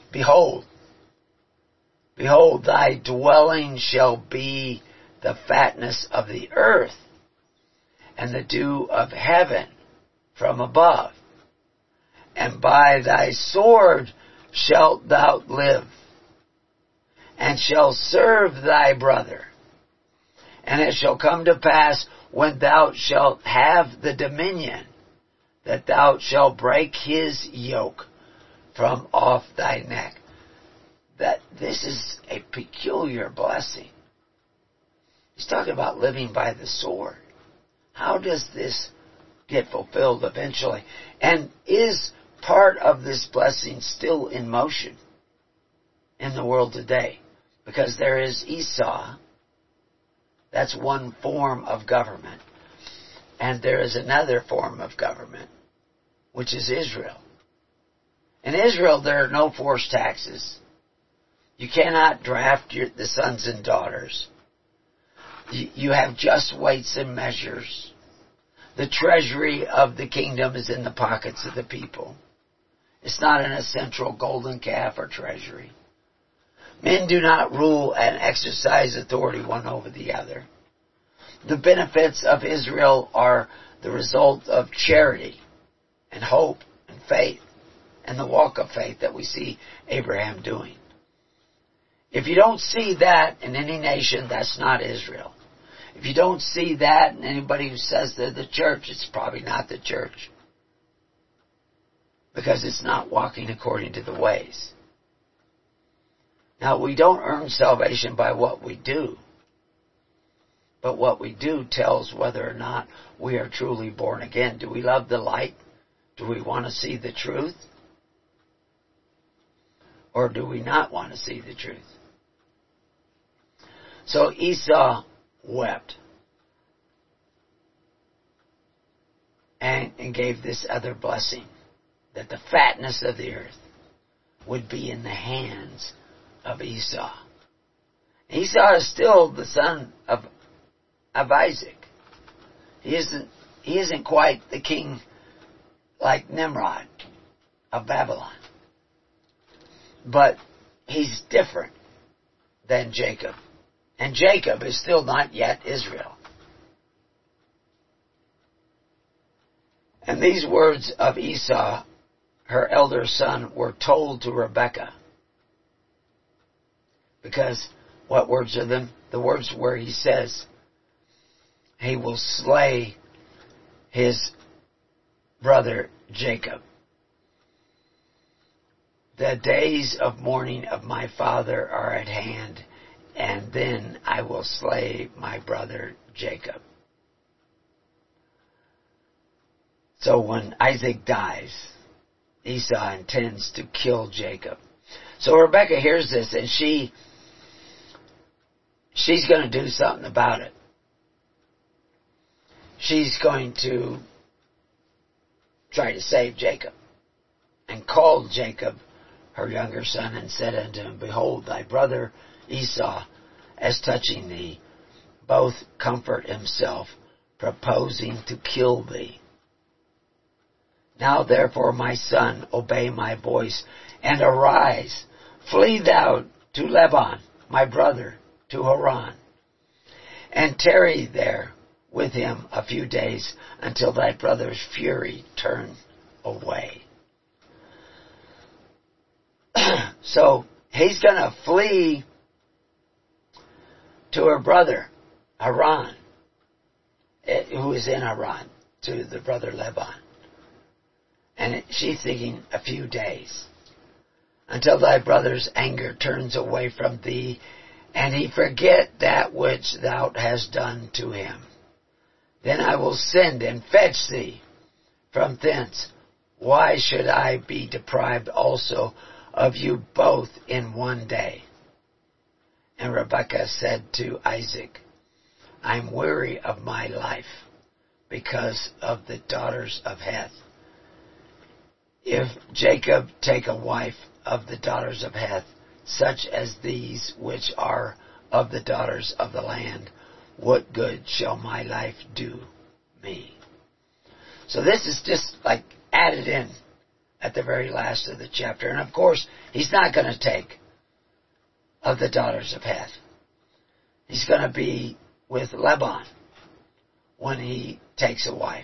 [SPEAKER 2] thy dwelling shall be the fatness of the earth, and the dew of heaven from above. And by thy sword shalt thou live, and shall serve thy brother. And And it shall come to pass, when thou shalt have the dominion, that thou shalt break his yoke from off thy neck. That this is a peculiar blessing. He's talking about living by the sword. How does this get fulfilled eventually? And is part of this blessing still in motion in the world today? Because there is Esau. That's one form of government. And there is another form of government, which is Israel. In Israel, there are no forced taxes. You cannot draft the sons and daughters. You have just weights and measures. The treasury of the kingdom is in the pockets of the people. It's not in a central golden calf or treasury. Men do not rule and exercise authority one over the other. The benefits of Israel are the result of charity and hope and faith and the walk of faith that we see Abraham doing. If you don't see that in any nation, that's not Israel. If you don't see that in anybody who says they're the church, it's probably not the church. Because it's not walking according to the ways. Now, we don't earn salvation by what we do. But what we do tells whether or not we are truly born again. Do we love the light? Do we want to see the truth? Or do we not want to see the truth? So Esau wept and gave this other blessing, that the fatness of the earth would be in the hands of Esau. Esau is still the son of Isaac. He isn't quite the king like Nimrod of Babylon. But he's different than Jacob. And Jacob is still not yet Israel. And these words of Esau, her elder son, were told to Rebekah. Because what words are them? The words where he says he will slay his brother Jacob. The days of mourning of my father are at hand, and then I will slay my brother Jacob. So when Isaac dies, Esau intends to kill Jacob. So Rebekah hears this, and she's going to do something about it. She's going to try to save Jacob, and called Jacob her younger son, and said unto him, Behold, thy brother Esau, as touching thee, both comfort himself, proposing to kill thee. Now therefore, my son, obey my voice, and arise, flee thou to Laban, my brother, to Haran, and tarry there with him a few days, until thy brother's fury turn away. So he's going to flee to her brother, Haran, who is in Haran, to the brother Laban. And she's thinking a few days, until thy brother's anger turns away from thee, and he forget that which thou hast done to him. Then I will send and fetch thee from thence. Why should I be deprived also of you both in one day? And Rebekah said to Isaac, I'm weary of my life because of the daughters of Heth. If Jacob take a wife of the daughters of Heth, such as these which are of the daughters of the land, what good shall my life do me? So this is just like added in at the very last of the chapter. And of course, he's not going to take of the daughters of Heth. He's going to be with Laban when he takes a wife.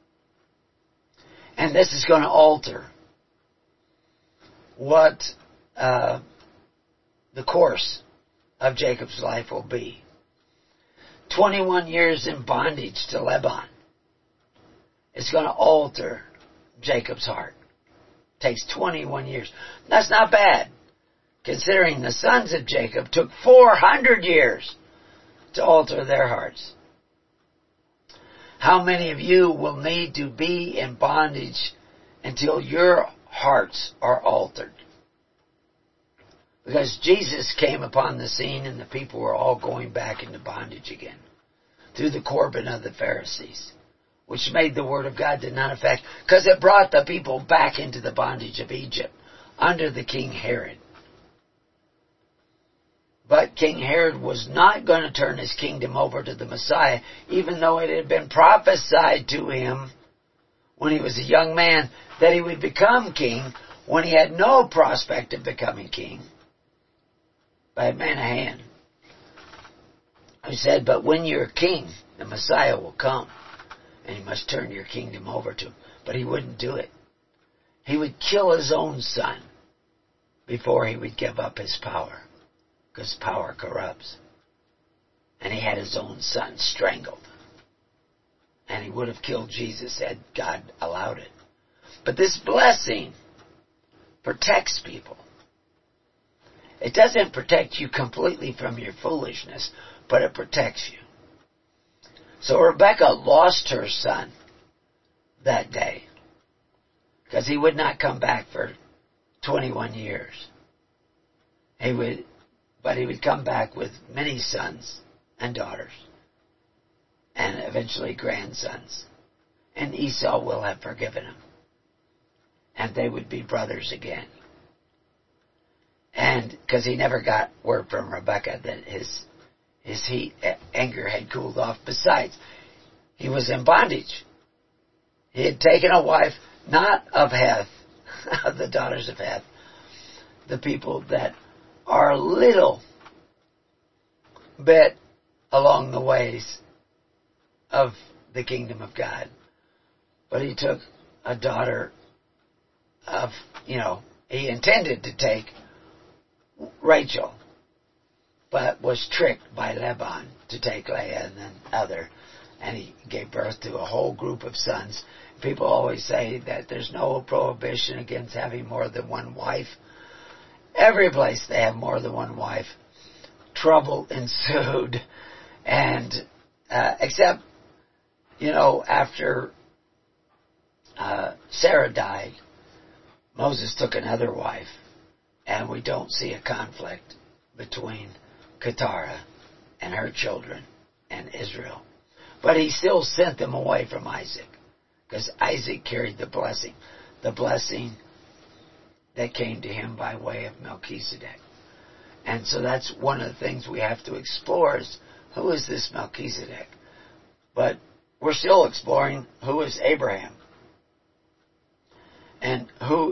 [SPEAKER 2] And this is going to alter what the course of Jacob's life will be. 21 years in bondage to Laban. It's going to alter Jacob's heart. It takes 21 years. That's not bad, considering the sons of Jacob took 400 years to alter their hearts. How many of you will need to be in bondage until your hearts are altered? Because Jesus came upon the scene and the people were all going back into bondage again through the Corban of the Pharisees, which made the word of God to none effect, because it brought the people back into the bondage of Egypt under the King Herod. But King Herod was not going to turn his kingdom over to the Messiah, even though it had been prophesied to him when he was a young man that he would become king, when he had no prospect of becoming king, by a man of hand. He said, but when you're king, the Messiah will come, and you must turn your kingdom over to him. But he wouldn't do it. He would kill his own son before he would give up his power, because power corrupts. And he had his own son strangled. And he would have killed Jesus had God allowed it. But this blessing protects people. It doesn't protect you completely from your foolishness, but it protects you. So Rebekah lost her son that day, because he would not come back for 21 years. But he would come back with many sons and daughters, and eventually grandsons. And Esau will have forgiven him, and they would be brothers again. And because he never got word from Rebekah that his anger had cooled off. Besides, he was in bondage. He had taken a wife, not of Heth, of the daughters of Heth, the people that are a little bit along the ways of the kingdom of God. But he took a daughter of, he intended to take Rachel, but was tricked by Laban to take Leah and then and he gave birth to a whole group of sons. People always say that there's no prohibition against having more than one wife. Every place they have more than one wife, trouble ensued. And except, after Sarah died, Moses took another wife, and we don't see a conflict between Keturah and her children and Israel. But he still sent them away from Isaac, because Isaac carried the blessing that came to him by way of Melchizedek. And so that's one of the things we have to explore is, who is this Melchizedek? But we're still exploring, who is Abraham? And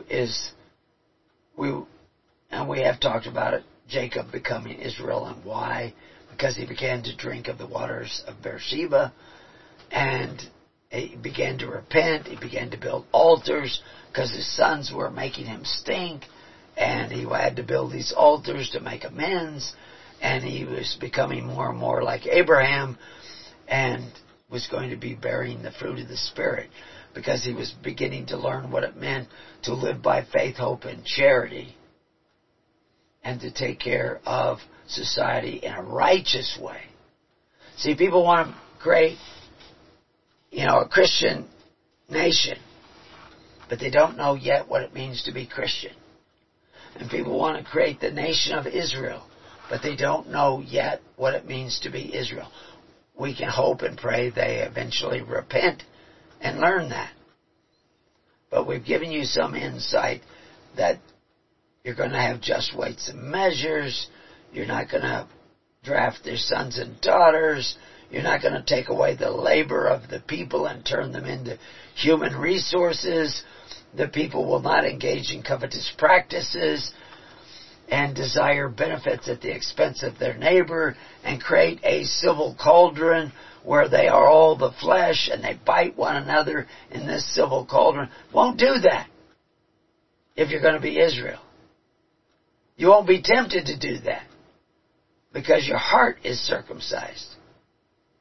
[SPEAKER 2] we have talked about it, Jacob becoming Israel, and why? Because he began to drink of the waters of Beersheba, and he began to repent. He began to build altars because his sons were making him stink, and he had to build these altars to make amends, and he was becoming more and more like Abraham, and was going to be bearing the fruit of the Spirit, because he was beginning to learn what it meant to live by faith, hope, and charity, and to take care of society in a righteous way. See, people want to create, a Christian nation, but they don't know yet what it means to be Christian. And people want to create the nation of Israel, but they don't know yet what it means to be Israel. We can hope and pray they eventually repent and learn that. But we've given you some insight that you're going to have just weights and measures. You're not going to draft their sons and daughters. You're not going to take away the labor of the people and turn them into human resources. The people will not engage in covetous practices and desire benefits at the expense of their neighbor and create a civil cauldron where they are all the flesh and they bite one another in this civil cauldron. Won't do that if you're going to be Israel. You won't be tempted to do that because your heart is circumcised.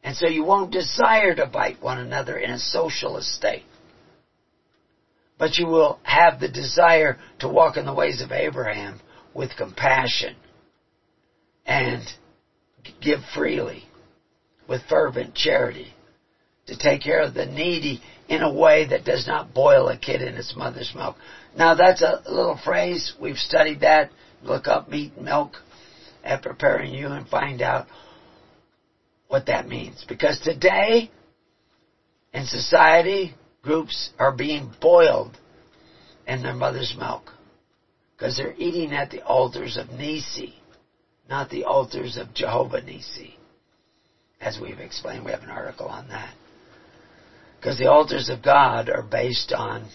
[SPEAKER 2] And so you won't desire to bite one another in a social estate. But you will have the desire to walk in the ways of Abraham with compassion and give freely with fervent charity, to take care of the needy in a way that does not boil a kid in its mother's milk. Now that's a little phrase. We've studied that. Look up meat and milk at Preparing You and find out what that means. Because today, in society, groups are being boiled in their mother's milk. Because they're eating at the altars of Nisi, not the altars of Jehovah Nisi. As we've explained, we have an article on that. Because the altars of God are based on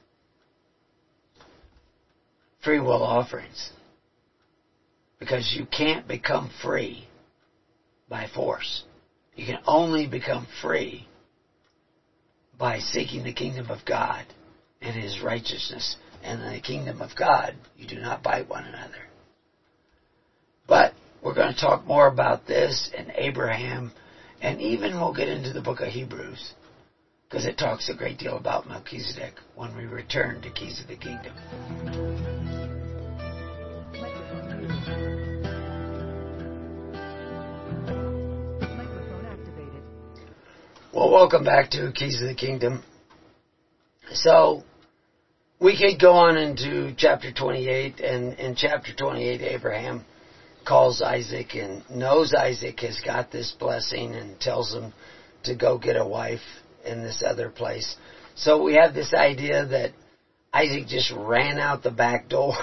[SPEAKER 2] free will offerings. Because you can't become free by force. You can only become free by seeking the kingdom of God and His righteousness. And in the kingdom of God, you do not bite one another. But we're going to talk more about this and Abraham, and even we'll get into the book of Hebrews, because it talks a great deal about Melchizedek when we return to Keys of the Kingdom. Well, welcome back to Keys of the Kingdom. So, we could go on into chapter 28, and in chapter 28, Abraham calls Isaac and knows Isaac has got this blessing and tells him to go get a wife in this other place. So we have this idea that Isaac just ran out the back door,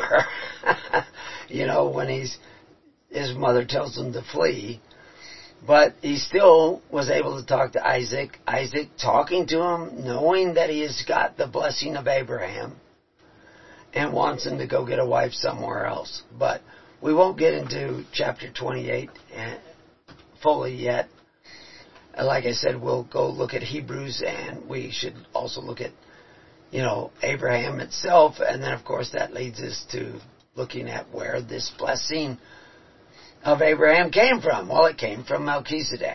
[SPEAKER 2] when his mother tells him to flee. But he still was able to talk to Isaac. Isaac talking to him, knowing that he has got the blessing of Abraham, and wants him to go get a wife somewhere else. But we won't get into chapter 28 fully yet. Like I said, we'll go look at Hebrews, and we should also look at, Abraham itself. And then, of course, that leads us to looking at where this blessing of Abraham came from. Well, it came from Melchizedek.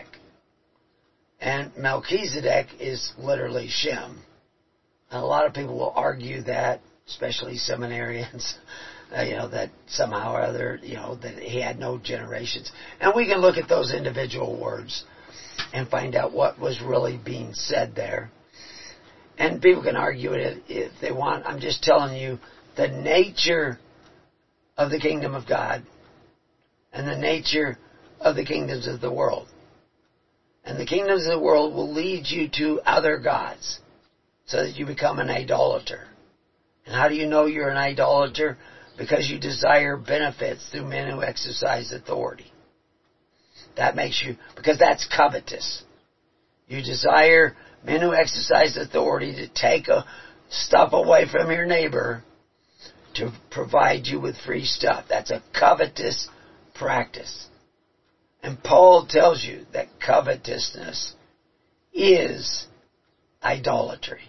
[SPEAKER 2] And Melchizedek is literally Shem. And a lot of people will argue that, especially seminarians, that somehow or other, that he had no generations. And we can look at those individual words and find out what was really being said there. And people can argue it if they want. I'm just telling you the nature of the kingdom of God and the nature of the kingdoms of the world. And the kingdoms of the world will lead you to other gods so that you become an idolater. And how do you know you're an idolater? Because you desire benefits through men who exercise authority. That makes you, because that's covetous. You desire men who exercise authority to take stuff away from your neighbor to provide you with free stuff. That's a covetous practice. And Paul tells you that covetousness is idolatry.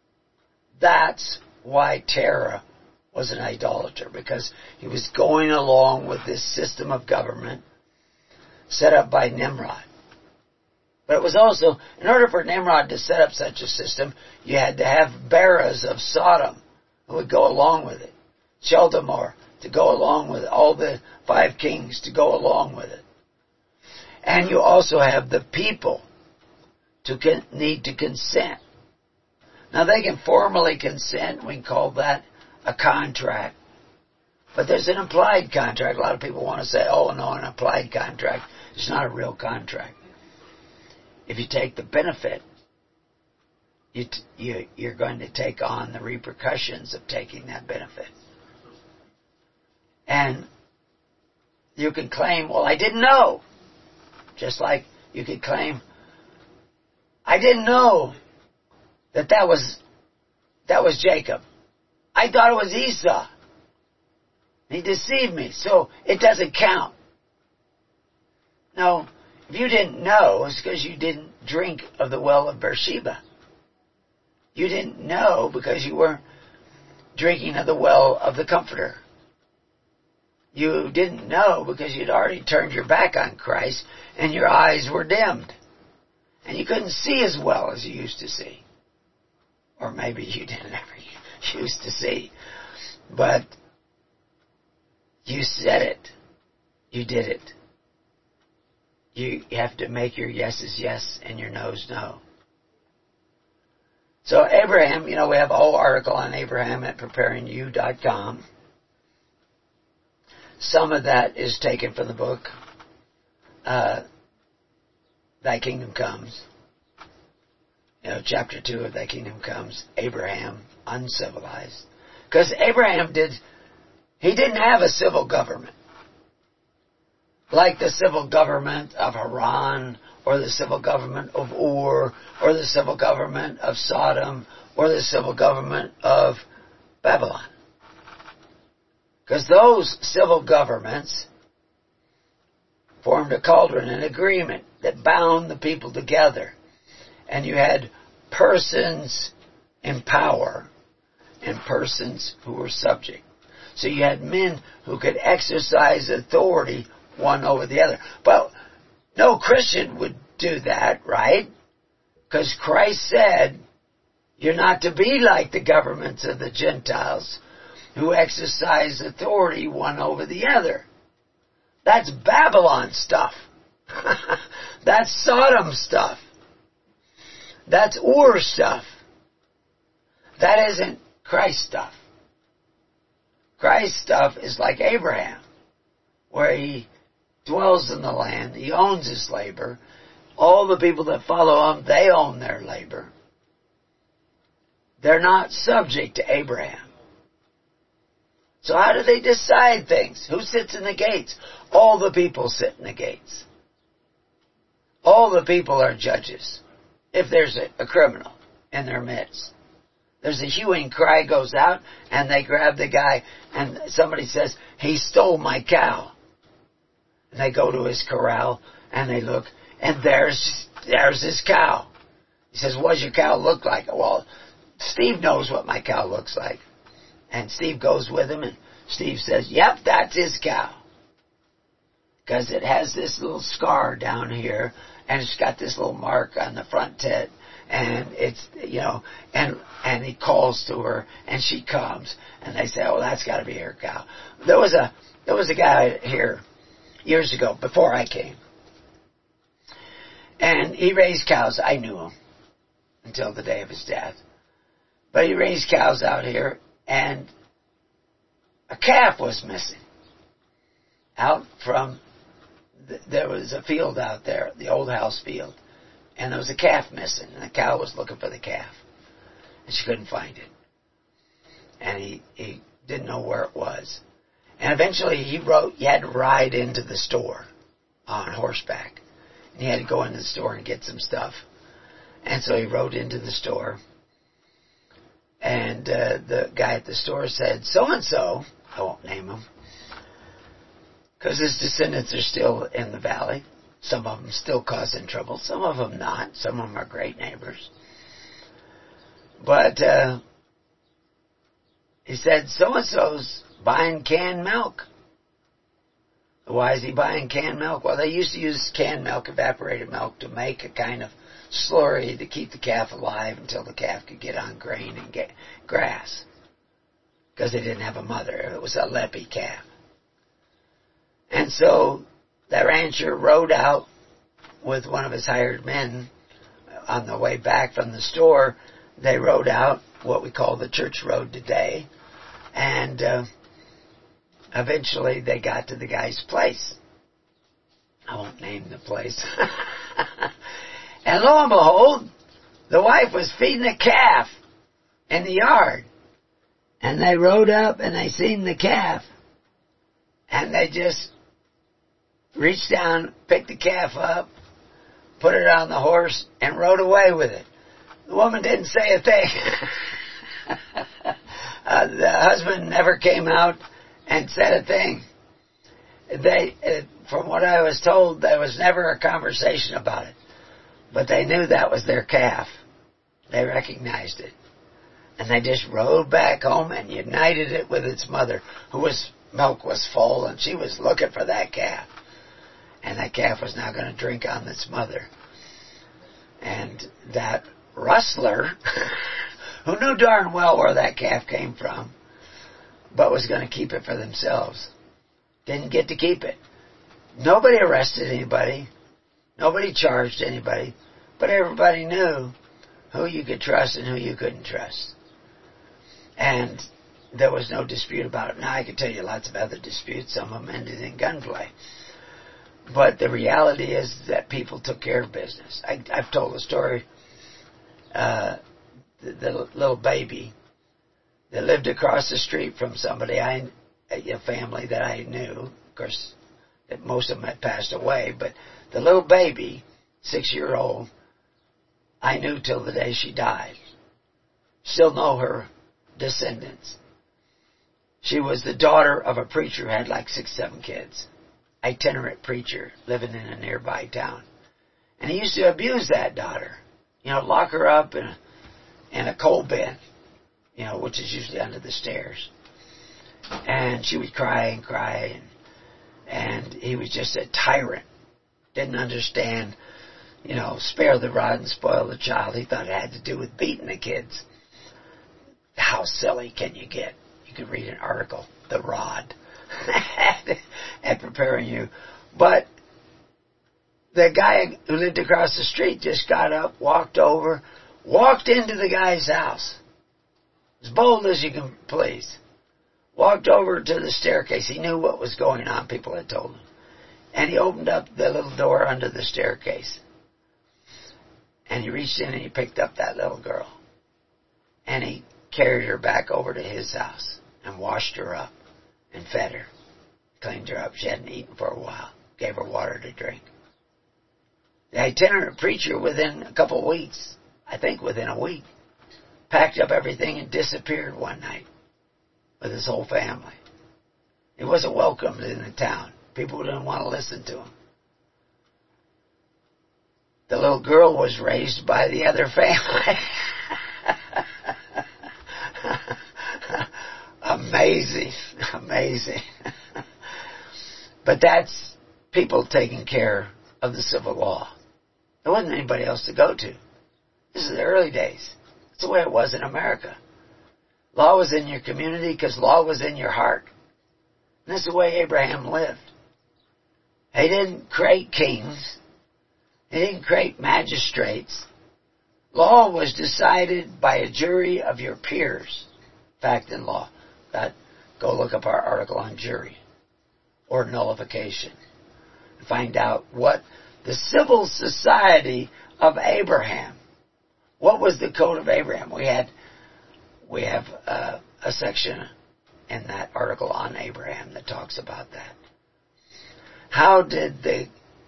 [SPEAKER 2] That's why Terah was an idolater, because he was going along with this system of government set up by Nimrod. But it was also, in order for Nimrod to set up such a system, you had to have Beras of Sodom who would go along with it. Cheldamore to go along with it. All the 5 kings to go along with it. And you also have the people to need to consent. Now they can formally consent. We can call that a contract. But there's an implied contract. A lot of people want to say, oh no, an implied contract is not a real contract. If you take the benefit, you're going to take on the repercussions of taking that benefit. And you can claim, well, I didn't know. Just like you could claim, I didn't know that was Jacob. I thought it was Esau. He deceived me, so it doesn't count. No, if you didn't know, it's because you didn't drink of the well of Beersheba. You didn't know because you weren't drinking of the well of the Comforter. You didn't know because you'd already turned your back on Christ and your eyes were dimmed. And you couldn't see as well as you used to see. Or maybe you didn't ever used to see. But you said it. You did it. You have to make your yeses yes and your noes no. So Abraham, we have a whole article on Abraham at preparingyou.com. Some of that is taken from the book, Thy Kingdom Comes. Chapter 2 of Thy Kingdom Comes, Abraham, uncivilized. Because Abraham he didn't have a civil government. Like the civil government of Haran, or the civil government of Ur, or the civil government of Sodom, or the civil government of Babylon. Because those civil governments formed a cauldron, an agreement that bound the people together. And you had persons in power and persons who were subject. So you had men who could exercise authority one over the other. But no Christian would do that, right? Because Christ said, you're not to be like the governments of the Gentiles who exercise authority one over the other. That's Babylon stuff. That's Sodom stuff. That's Ur stuff. That isn't Christ stuff. Christ stuff is like Abraham, where he dwells in the land, he owns his labor. All the people that follow him, they own their labor. They're not subject to Abraham. So how do they decide things? Who sits in the gates? All the people sit in the gates. All the people are judges. If there's a criminal in their midst. There's a hue and cry goes out, and they grab the guy, and somebody says, he stole my cow. And they go to his corral, and they look, and there's his cow. He says, what does your cow look like? Well, Steve knows what my cow looks like. And Steve goes with him, and Steve says, yep, that's his cow. Because it has this little scar down here, and it's got this little mark on the front tit. And it's, and he calls to her, and she comes. And they say, oh, that's got to be her cow. There was a guy here years ago, before I came. And he raised cows. I knew him until the day of his death. But he raised cows out here, and a calf was missing. Out from, there was a field out there, the old house field. And there was a calf missing, and the cow was looking for the calf. And she couldn't find it. And he didn't know where it was. And eventually he had to ride into the store on horseback. And he had to go into the store and get some stuff. And so he rode into the store. And the guy at the store said, so-and-so, I won't name him, because his descendants are still in the valley. Some of them still causing trouble. Some of them not. Some of them are great neighbors. But he said, so-and-so's buying canned milk. Why is he buying canned milk? Well, they used to use canned milk, evaporated milk, to make a kind of slurry to keep the calf alive until the calf could get on grain and get grass. Because they didn't have a mother. It was a leppy calf. And so the rancher rode out with one of his hired men on the way back from the store. They rode out what we call the church road today. And eventually they got to the guy's place. I won't name the place. And lo and behold, the wife was feeding a calf in the yard. And they rode up and they seen the calf. And they just reached down, picked the calf up, put it on the horse, and rode away with it. The woman didn't say a thing. The husband never came out and said a thing. From what I was told, there was never a conversation about it. But they knew that was their calf. They recognized it. And they just rode back home and united it with its mother, whose milk was full, and she was looking for that calf. And that calf was now going to drink on its mother. that rustler, who knew darn well where that calf came from, but was going to keep it for themselves, didn't get to keep it. Nobody arrested anybody. Nobody charged anybody. But everybody knew who you could trust and who you couldn't trust. And there was no dispute about it. Now, I could tell you lots of other disputes. Some of them ended in gunplay. But the reality is that people took care of business. I've told a story. The little baby that lived across the street from somebody, a family that I knew. Of course, that most of them had passed away. But the little baby, 6-year-old, I knew till the day she died. Still know her descendants. She was the daughter of a preacher who had like 6-7 kids. Itinerant preacher living in a nearby town. And he used to abuse that daughter. Lock her up in a coal bin, which is usually under the stairs. And she would cry and cry. And he was just a tyrant. Didn't understand, spare the rod and spoil the child. He thought it had to do with beating the kids. How silly can you get? You could read an article, The Rod, at preparing you. But the guy who lived across the street just got up, walked over, walked into the guy's house, as bold as you can please. Walked over to the staircase. He knew what was going on, people had told him. And he opened up the little door under the staircase. And he reached in and he picked up that little girl. And he carried her back over to his house and washed her up and fed her, cleaned her up. She hadn't eaten for a while. Gave her water to drink. The itinerant preacher, within a couple of weeks, I think within a week, packed up everything and disappeared one night with his whole family. He wasn't welcomed in the town. People didn't want to listen to him. The little girl was raised by the other family. Amazing. But that's people taking care of the civil law. There wasn't anybody else to go to. This is the early days. That's the way it was in America. Law was in your community because law was in your heart. And that's the way Abraham lived. He didn't create kings. He didn't create magistrates. Law was decided by a jury of your peers. Fact and law. Go look up our article on jury or nullification. Find out what the civil society of Abraham. What was the code of Abraham? We have a section in that article on Abraham that talks about that. How did they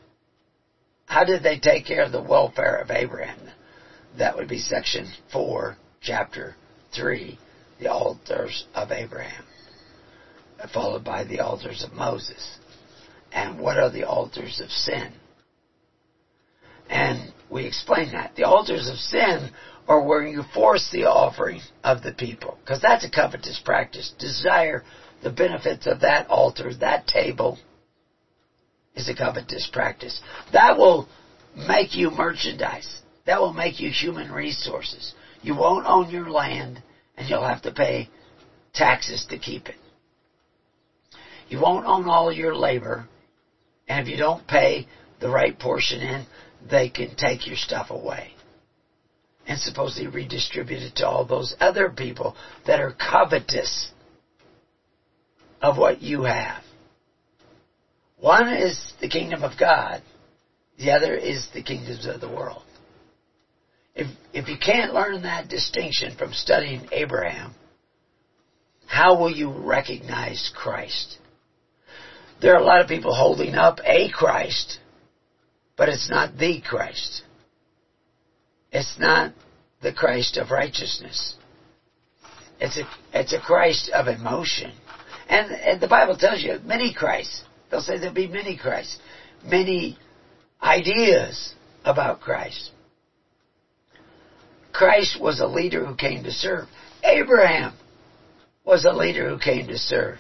[SPEAKER 2] take care of the welfare of Abraham? That would be section 4, chapter 3, the altars of Abraham, followed by the altars of Moses. And what are the altars of sin? And we explain that. The altars of sin are where you force the offering of the people, because that's a covetous practice. Desire the benefits of that altar, that table, is a covetous practice. That will make you merchandise. That will make you human resources. You won't own your land, and you'll have to pay taxes to keep it. You won't own all your labor, and if you don't pay the right portion in, they can take your stuff away and supposedly redistribute it to all those other people that are covetous of what you have. One is the kingdom of God. The other is the kingdoms of the world. If you can't learn that distinction from studying Abraham, how will you recognize Christ? There are a lot of people holding up a Christ, but it's not the Christ. It's not the Christ of righteousness. It's a Christ of emotion. And the Bible tells you many Christs. They'll say there'll be many Christs. Many ideas about Christ. Christ was a leader who came to serve. Abraham was a leader who came to serve.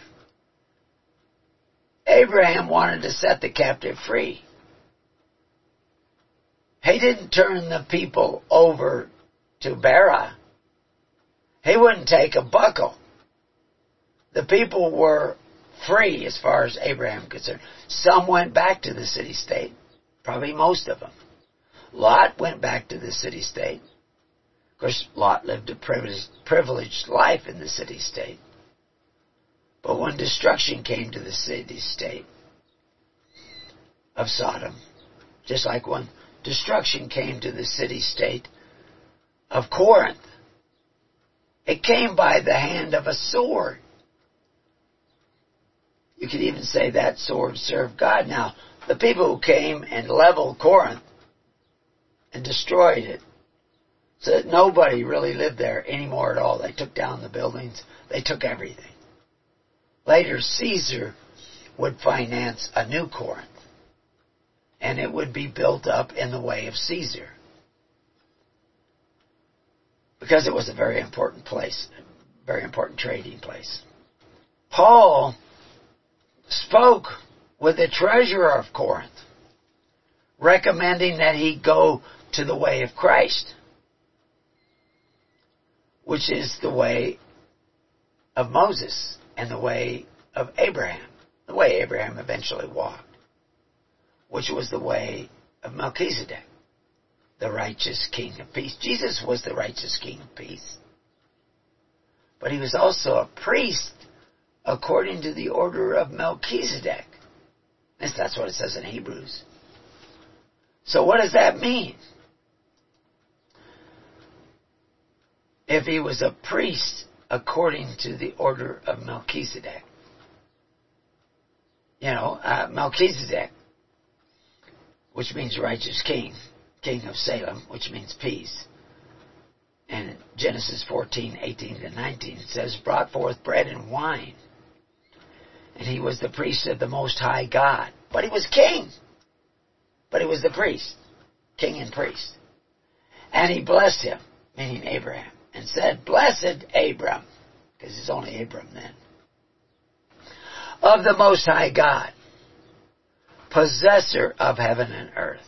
[SPEAKER 2] Abraham wanted to set the captive free. He didn't turn the people over to Bera. He wouldn't take a buckle. The people were free as far as Abraham concerned. Some went back to the city-state, probably most of them. Lot went back to the city-state. Of course, Lot lived a privileged life in the city-state. But when destruction came to the city-state of Sodom, just like when destruction came to the city-state of Corinth, it came by the hand of a sword. You could even say that sword served God. Now, the people who came and leveled Corinth and destroyed it, so that nobody really lived there anymore at all. They took down the buildings. They took everything. Later, Caesar would finance a new Corinth, and it would be built up in the way of Caesar, because it was a very important place, a very important trading place. Paul spoke with the treasurer of Corinth, recommending that he go to the way of Christ, which is the way of Moses and the way of Abraham, the way Abraham eventually walked, which was the way of Melchizedek, the righteous king of peace. Jesus was the righteous king of peace. But he was also a priest according to the order of Melchizedek. That's what it says in Hebrews. So what does that mean? If he was a priest according to the order of Melchizedek. Melchizedek, which means righteous king, king of Salem, which means peace. And Genesis 14:18-19 says, brought forth bread and wine. And he was the priest of the Most High God. But he was king. But he was the priest, king and priest. And he blessed him, meaning Abraham, and said, blessed Abram, because he's only Abram then, of the Most High God, possessor of heaven and earth.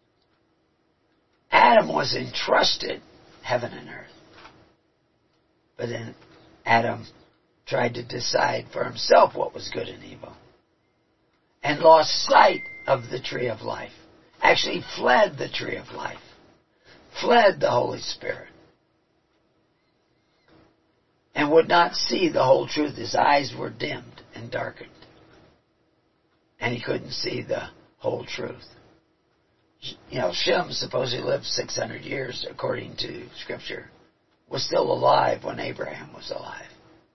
[SPEAKER 2] Adam was entrusted heaven and earth. But then Adam tried to decide for himself what was good and evil, and lost sight of the tree of life. Actually fled the tree of life. Fled the Holy Spirit. And would not see the whole truth. His eyes were dimmed and darkened. And he couldn't see the whole truth. Shem supposedly lived 600 years according to Scripture. Was still alive when Abraham was alive.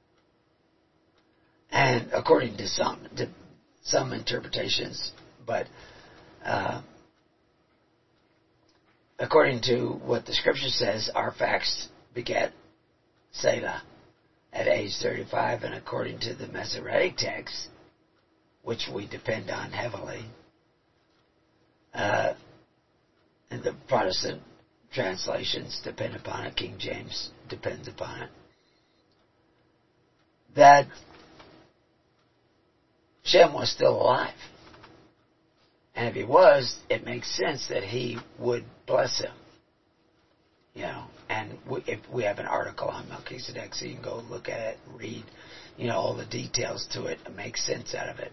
[SPEAKER 2] And according to some interpretations, but according to what the Scripture says, Arphaxad begat Selah at age 35, and according to the Masoretic text, which we depend on heavily, and the Protestant translations depend upon it, King James depends upon it, that Shem was still alive. And if he was, it makes sense that he would bless him. And if we have an article on Melchizedek, so you can go look at it and read, all the details to it and make sense out of it.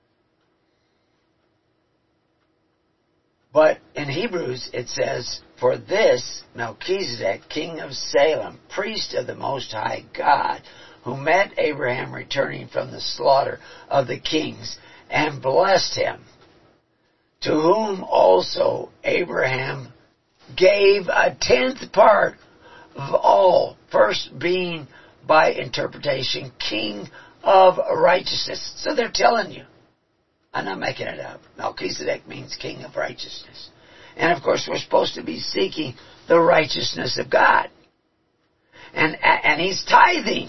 [SPEAKER 2] But in Hebrews it says, for this Melchizedek, king of Salem, priest of the Most High God, who met Abraham returning from the slaughter of the kings, and blessed him, to whom also Abraham gave a 10th part of all, first being by interpretation king of righteousness. So they're telling you, I'm not making it up, Melchizedek means king of righteousness. And of course we're supposed to be seeking the righteousness of God. And he's tithing,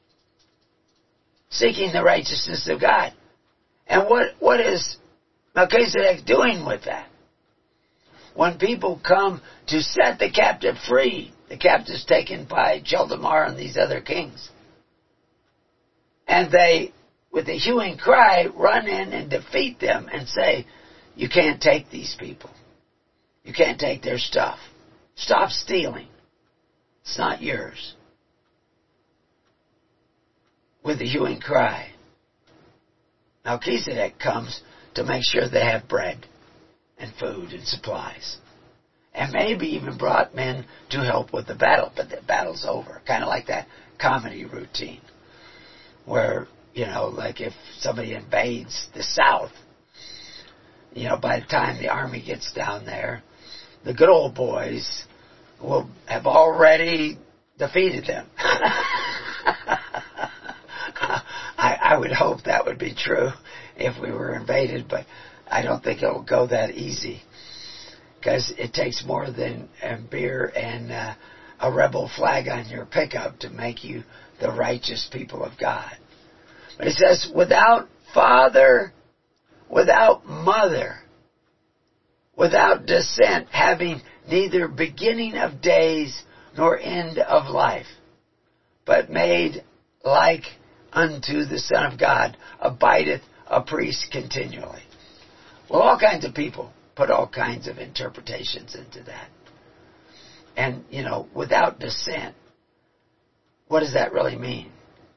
[SPEAKER 2] seeking the righteousness of God. And what is Melchizedek doing with that? When people come to set the captive free, the captives taken by Cheldamar and these other kings, and they, with a hue and cry, run in and defeat them and say, you can't take these people. You can't take their stuff. Stop stealing. It's not yours. With the hue and cry, Melchizedek comes to make sure they have bread and food and supplies. And maybe even brought men to help with the battle, but the battle's over. Kind of like that comedy routine where, like if somebody invades the South, by the time the army gets down there, the good old boys will have already defeated them. I would hope that would be true if we were invaded, but I don't think it will go that easy. Because it takes more than beer and a rebel flag on your pickup to make you the righteous people of God. But it says, without father, without mother, without descent, having neither beginning of days nor end of life, but made like unto the Son of God, abideth a priest continually. Well, all kinds of people put all kinds of interpretations into that. And, without descent, what does that really mean?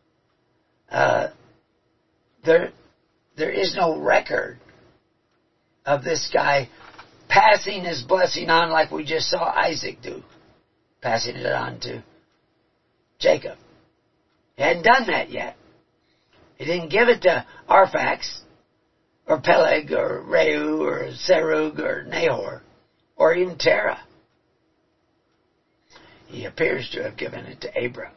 [SPEAKER 2] There is no record of this guy passing his blessing on like we just saw Isaac do, passing it on to Jacob. He hadn't done that yet. He didn't give it to Arphax, or Peleg, or Reu, or Serug, or Nahor, or even Terah. He appears to have given it to Abram.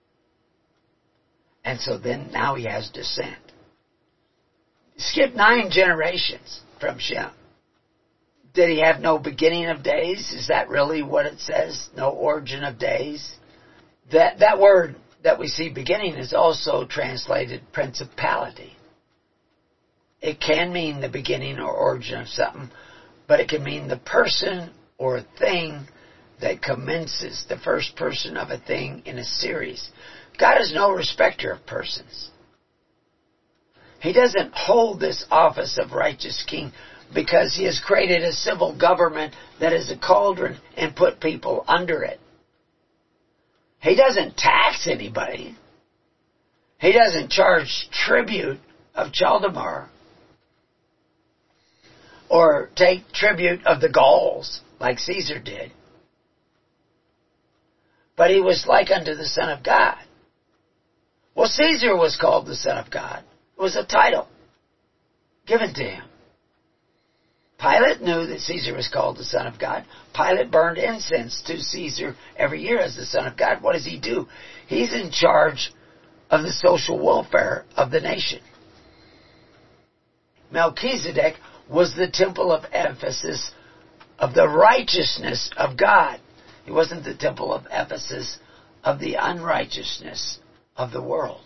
[SPEAKER 2] And so then now he has descent. Skip 9 generations from Shem. Did he have no beginning of days? Is that really what it says? No origin of days? That word that we see beginning is also translated principality. It can mean the beginning or origin of something, but it can mean the person or thing that commences, the first person of a thing in a series. God is no respecter of persons. He doesn't hold this office of righteous king because he has created a civil government that is a cauldron and put people under it. He doesn't tax anybody. He doesn't charge tribute of Chaldemar or take tribute of the Gauls like Caesar did. But he was like unto the Son of God. Well, Caesar was called the Son of God. It was a title given to him. Pilate knew that Caesar was called the Son of God. Pilate burned incense to Caesar every year as the Son of God. What does he do? He's in charge of the social welfare of the nation. Melchizedek was the temple of Ephesus of the righteousness of God. He wasn't the temple of Ephesus of the unrighteousness of the world.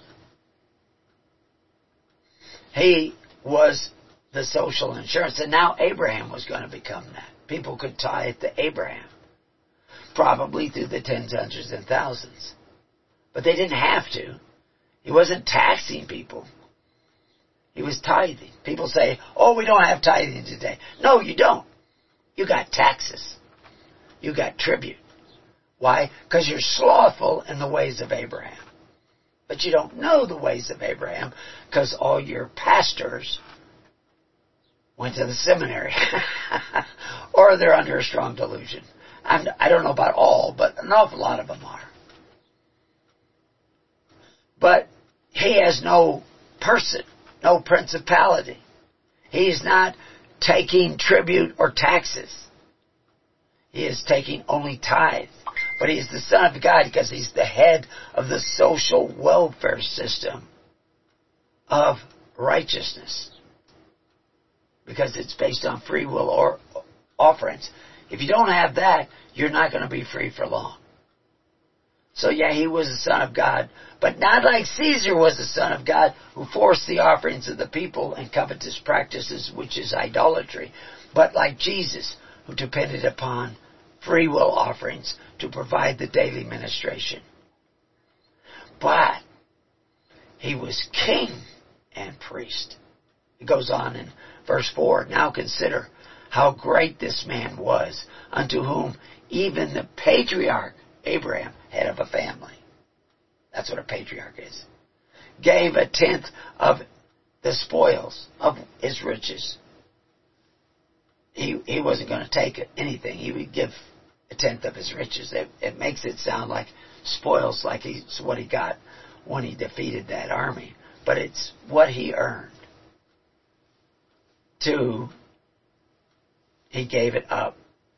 [SPEAKER 2] He was the social insurance, and now Abraham was going to become that. People could tithe to Abraham, probably through the tens, hundreds, and thousands. But they didn't have to. He wasn't taxing people. He was tithing. People say, oh, we don't have tithing today. No, you don't. You got taxes. You got tribute. Why? Because you're slothful in the ways of Abraham. But you don't know the ways of Abraham because all your pastors went to the seminary. Or they're under a strong delusion. I don't know about all, but an awful lot of them are. But he has no person, no principality. He's not taking tribute or taxes. He is taking only tithe. But he's the Son of God because he's the head of the social welfare system of righteousness. Because it's based on free will or offerings. If you don't have that, you're not going to be free for long. So yeah, he was the Son of God, but not like Caesar was the Son of God, who forced the offerings of the people and covetous practices, which is idolatry, but like Jesus, who depended upon free will offerings to provide the daily ministration. But he was king and priest. It goes on in verse 4, now consider how great this man was, unto whom even the patriarch Abraham, head of a family, that's what a patriarch is, gave a tenth of the spoils of his riches. He wasn't going to take anything. He would give a tenth of his riches. It makes it sound like spoils, like it's what he got when he defeated that army. But it's what he earned. 2, he gave it up.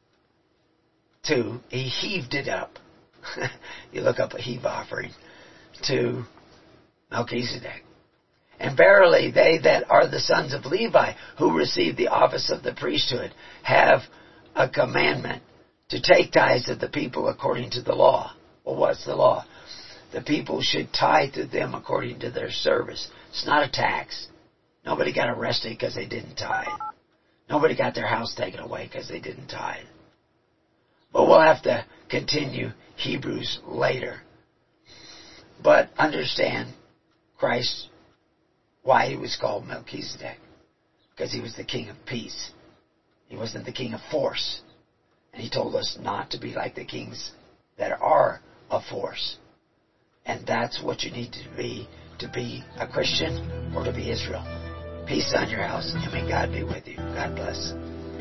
[SPEAKER 2] 2, he heaved it up. You look up a heave offering to Melchizedek. And verily they that are the sons of Levi, who receive the office of the priesthood, have a commandment to take tithes of the people according to the law. Well, what's the law? The people should tithe to them according to their service. It's not a tax. Nobody got arrested because they didn't tithe. Nobody got their house taken away because they didn't tithe. But we'll have to continue Hebrews later. But understand Christ, why he was called Melchizedek. Because he was the king of peace. He wasn't the king of force. And he told us not to be like the kings that are of force. And that's what you need to be a Christian or to be Israel. Peace on your house, and may God be with you. God bless.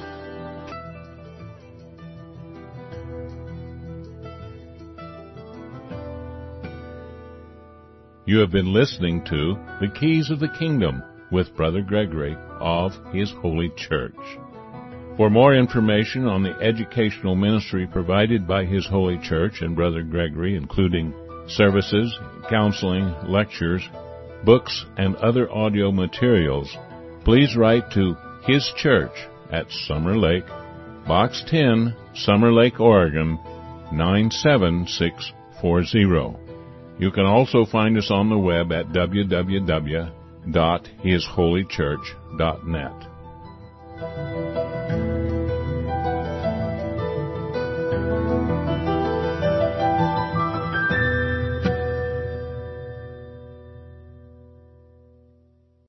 [SPEAKER 1] You have been listening to The Keys of the Kingdom with Brother Gregory of His Holy Church. For more information on the educational ministry provided by His Holy Church and Brother Gregory, including services, counseling, lectures, books, and other audio materials, please write to His Church at Summer Lake, Box 10, Summer Lake, Oregon, 97640. You can also find us on the web at www.hisholychurch.net.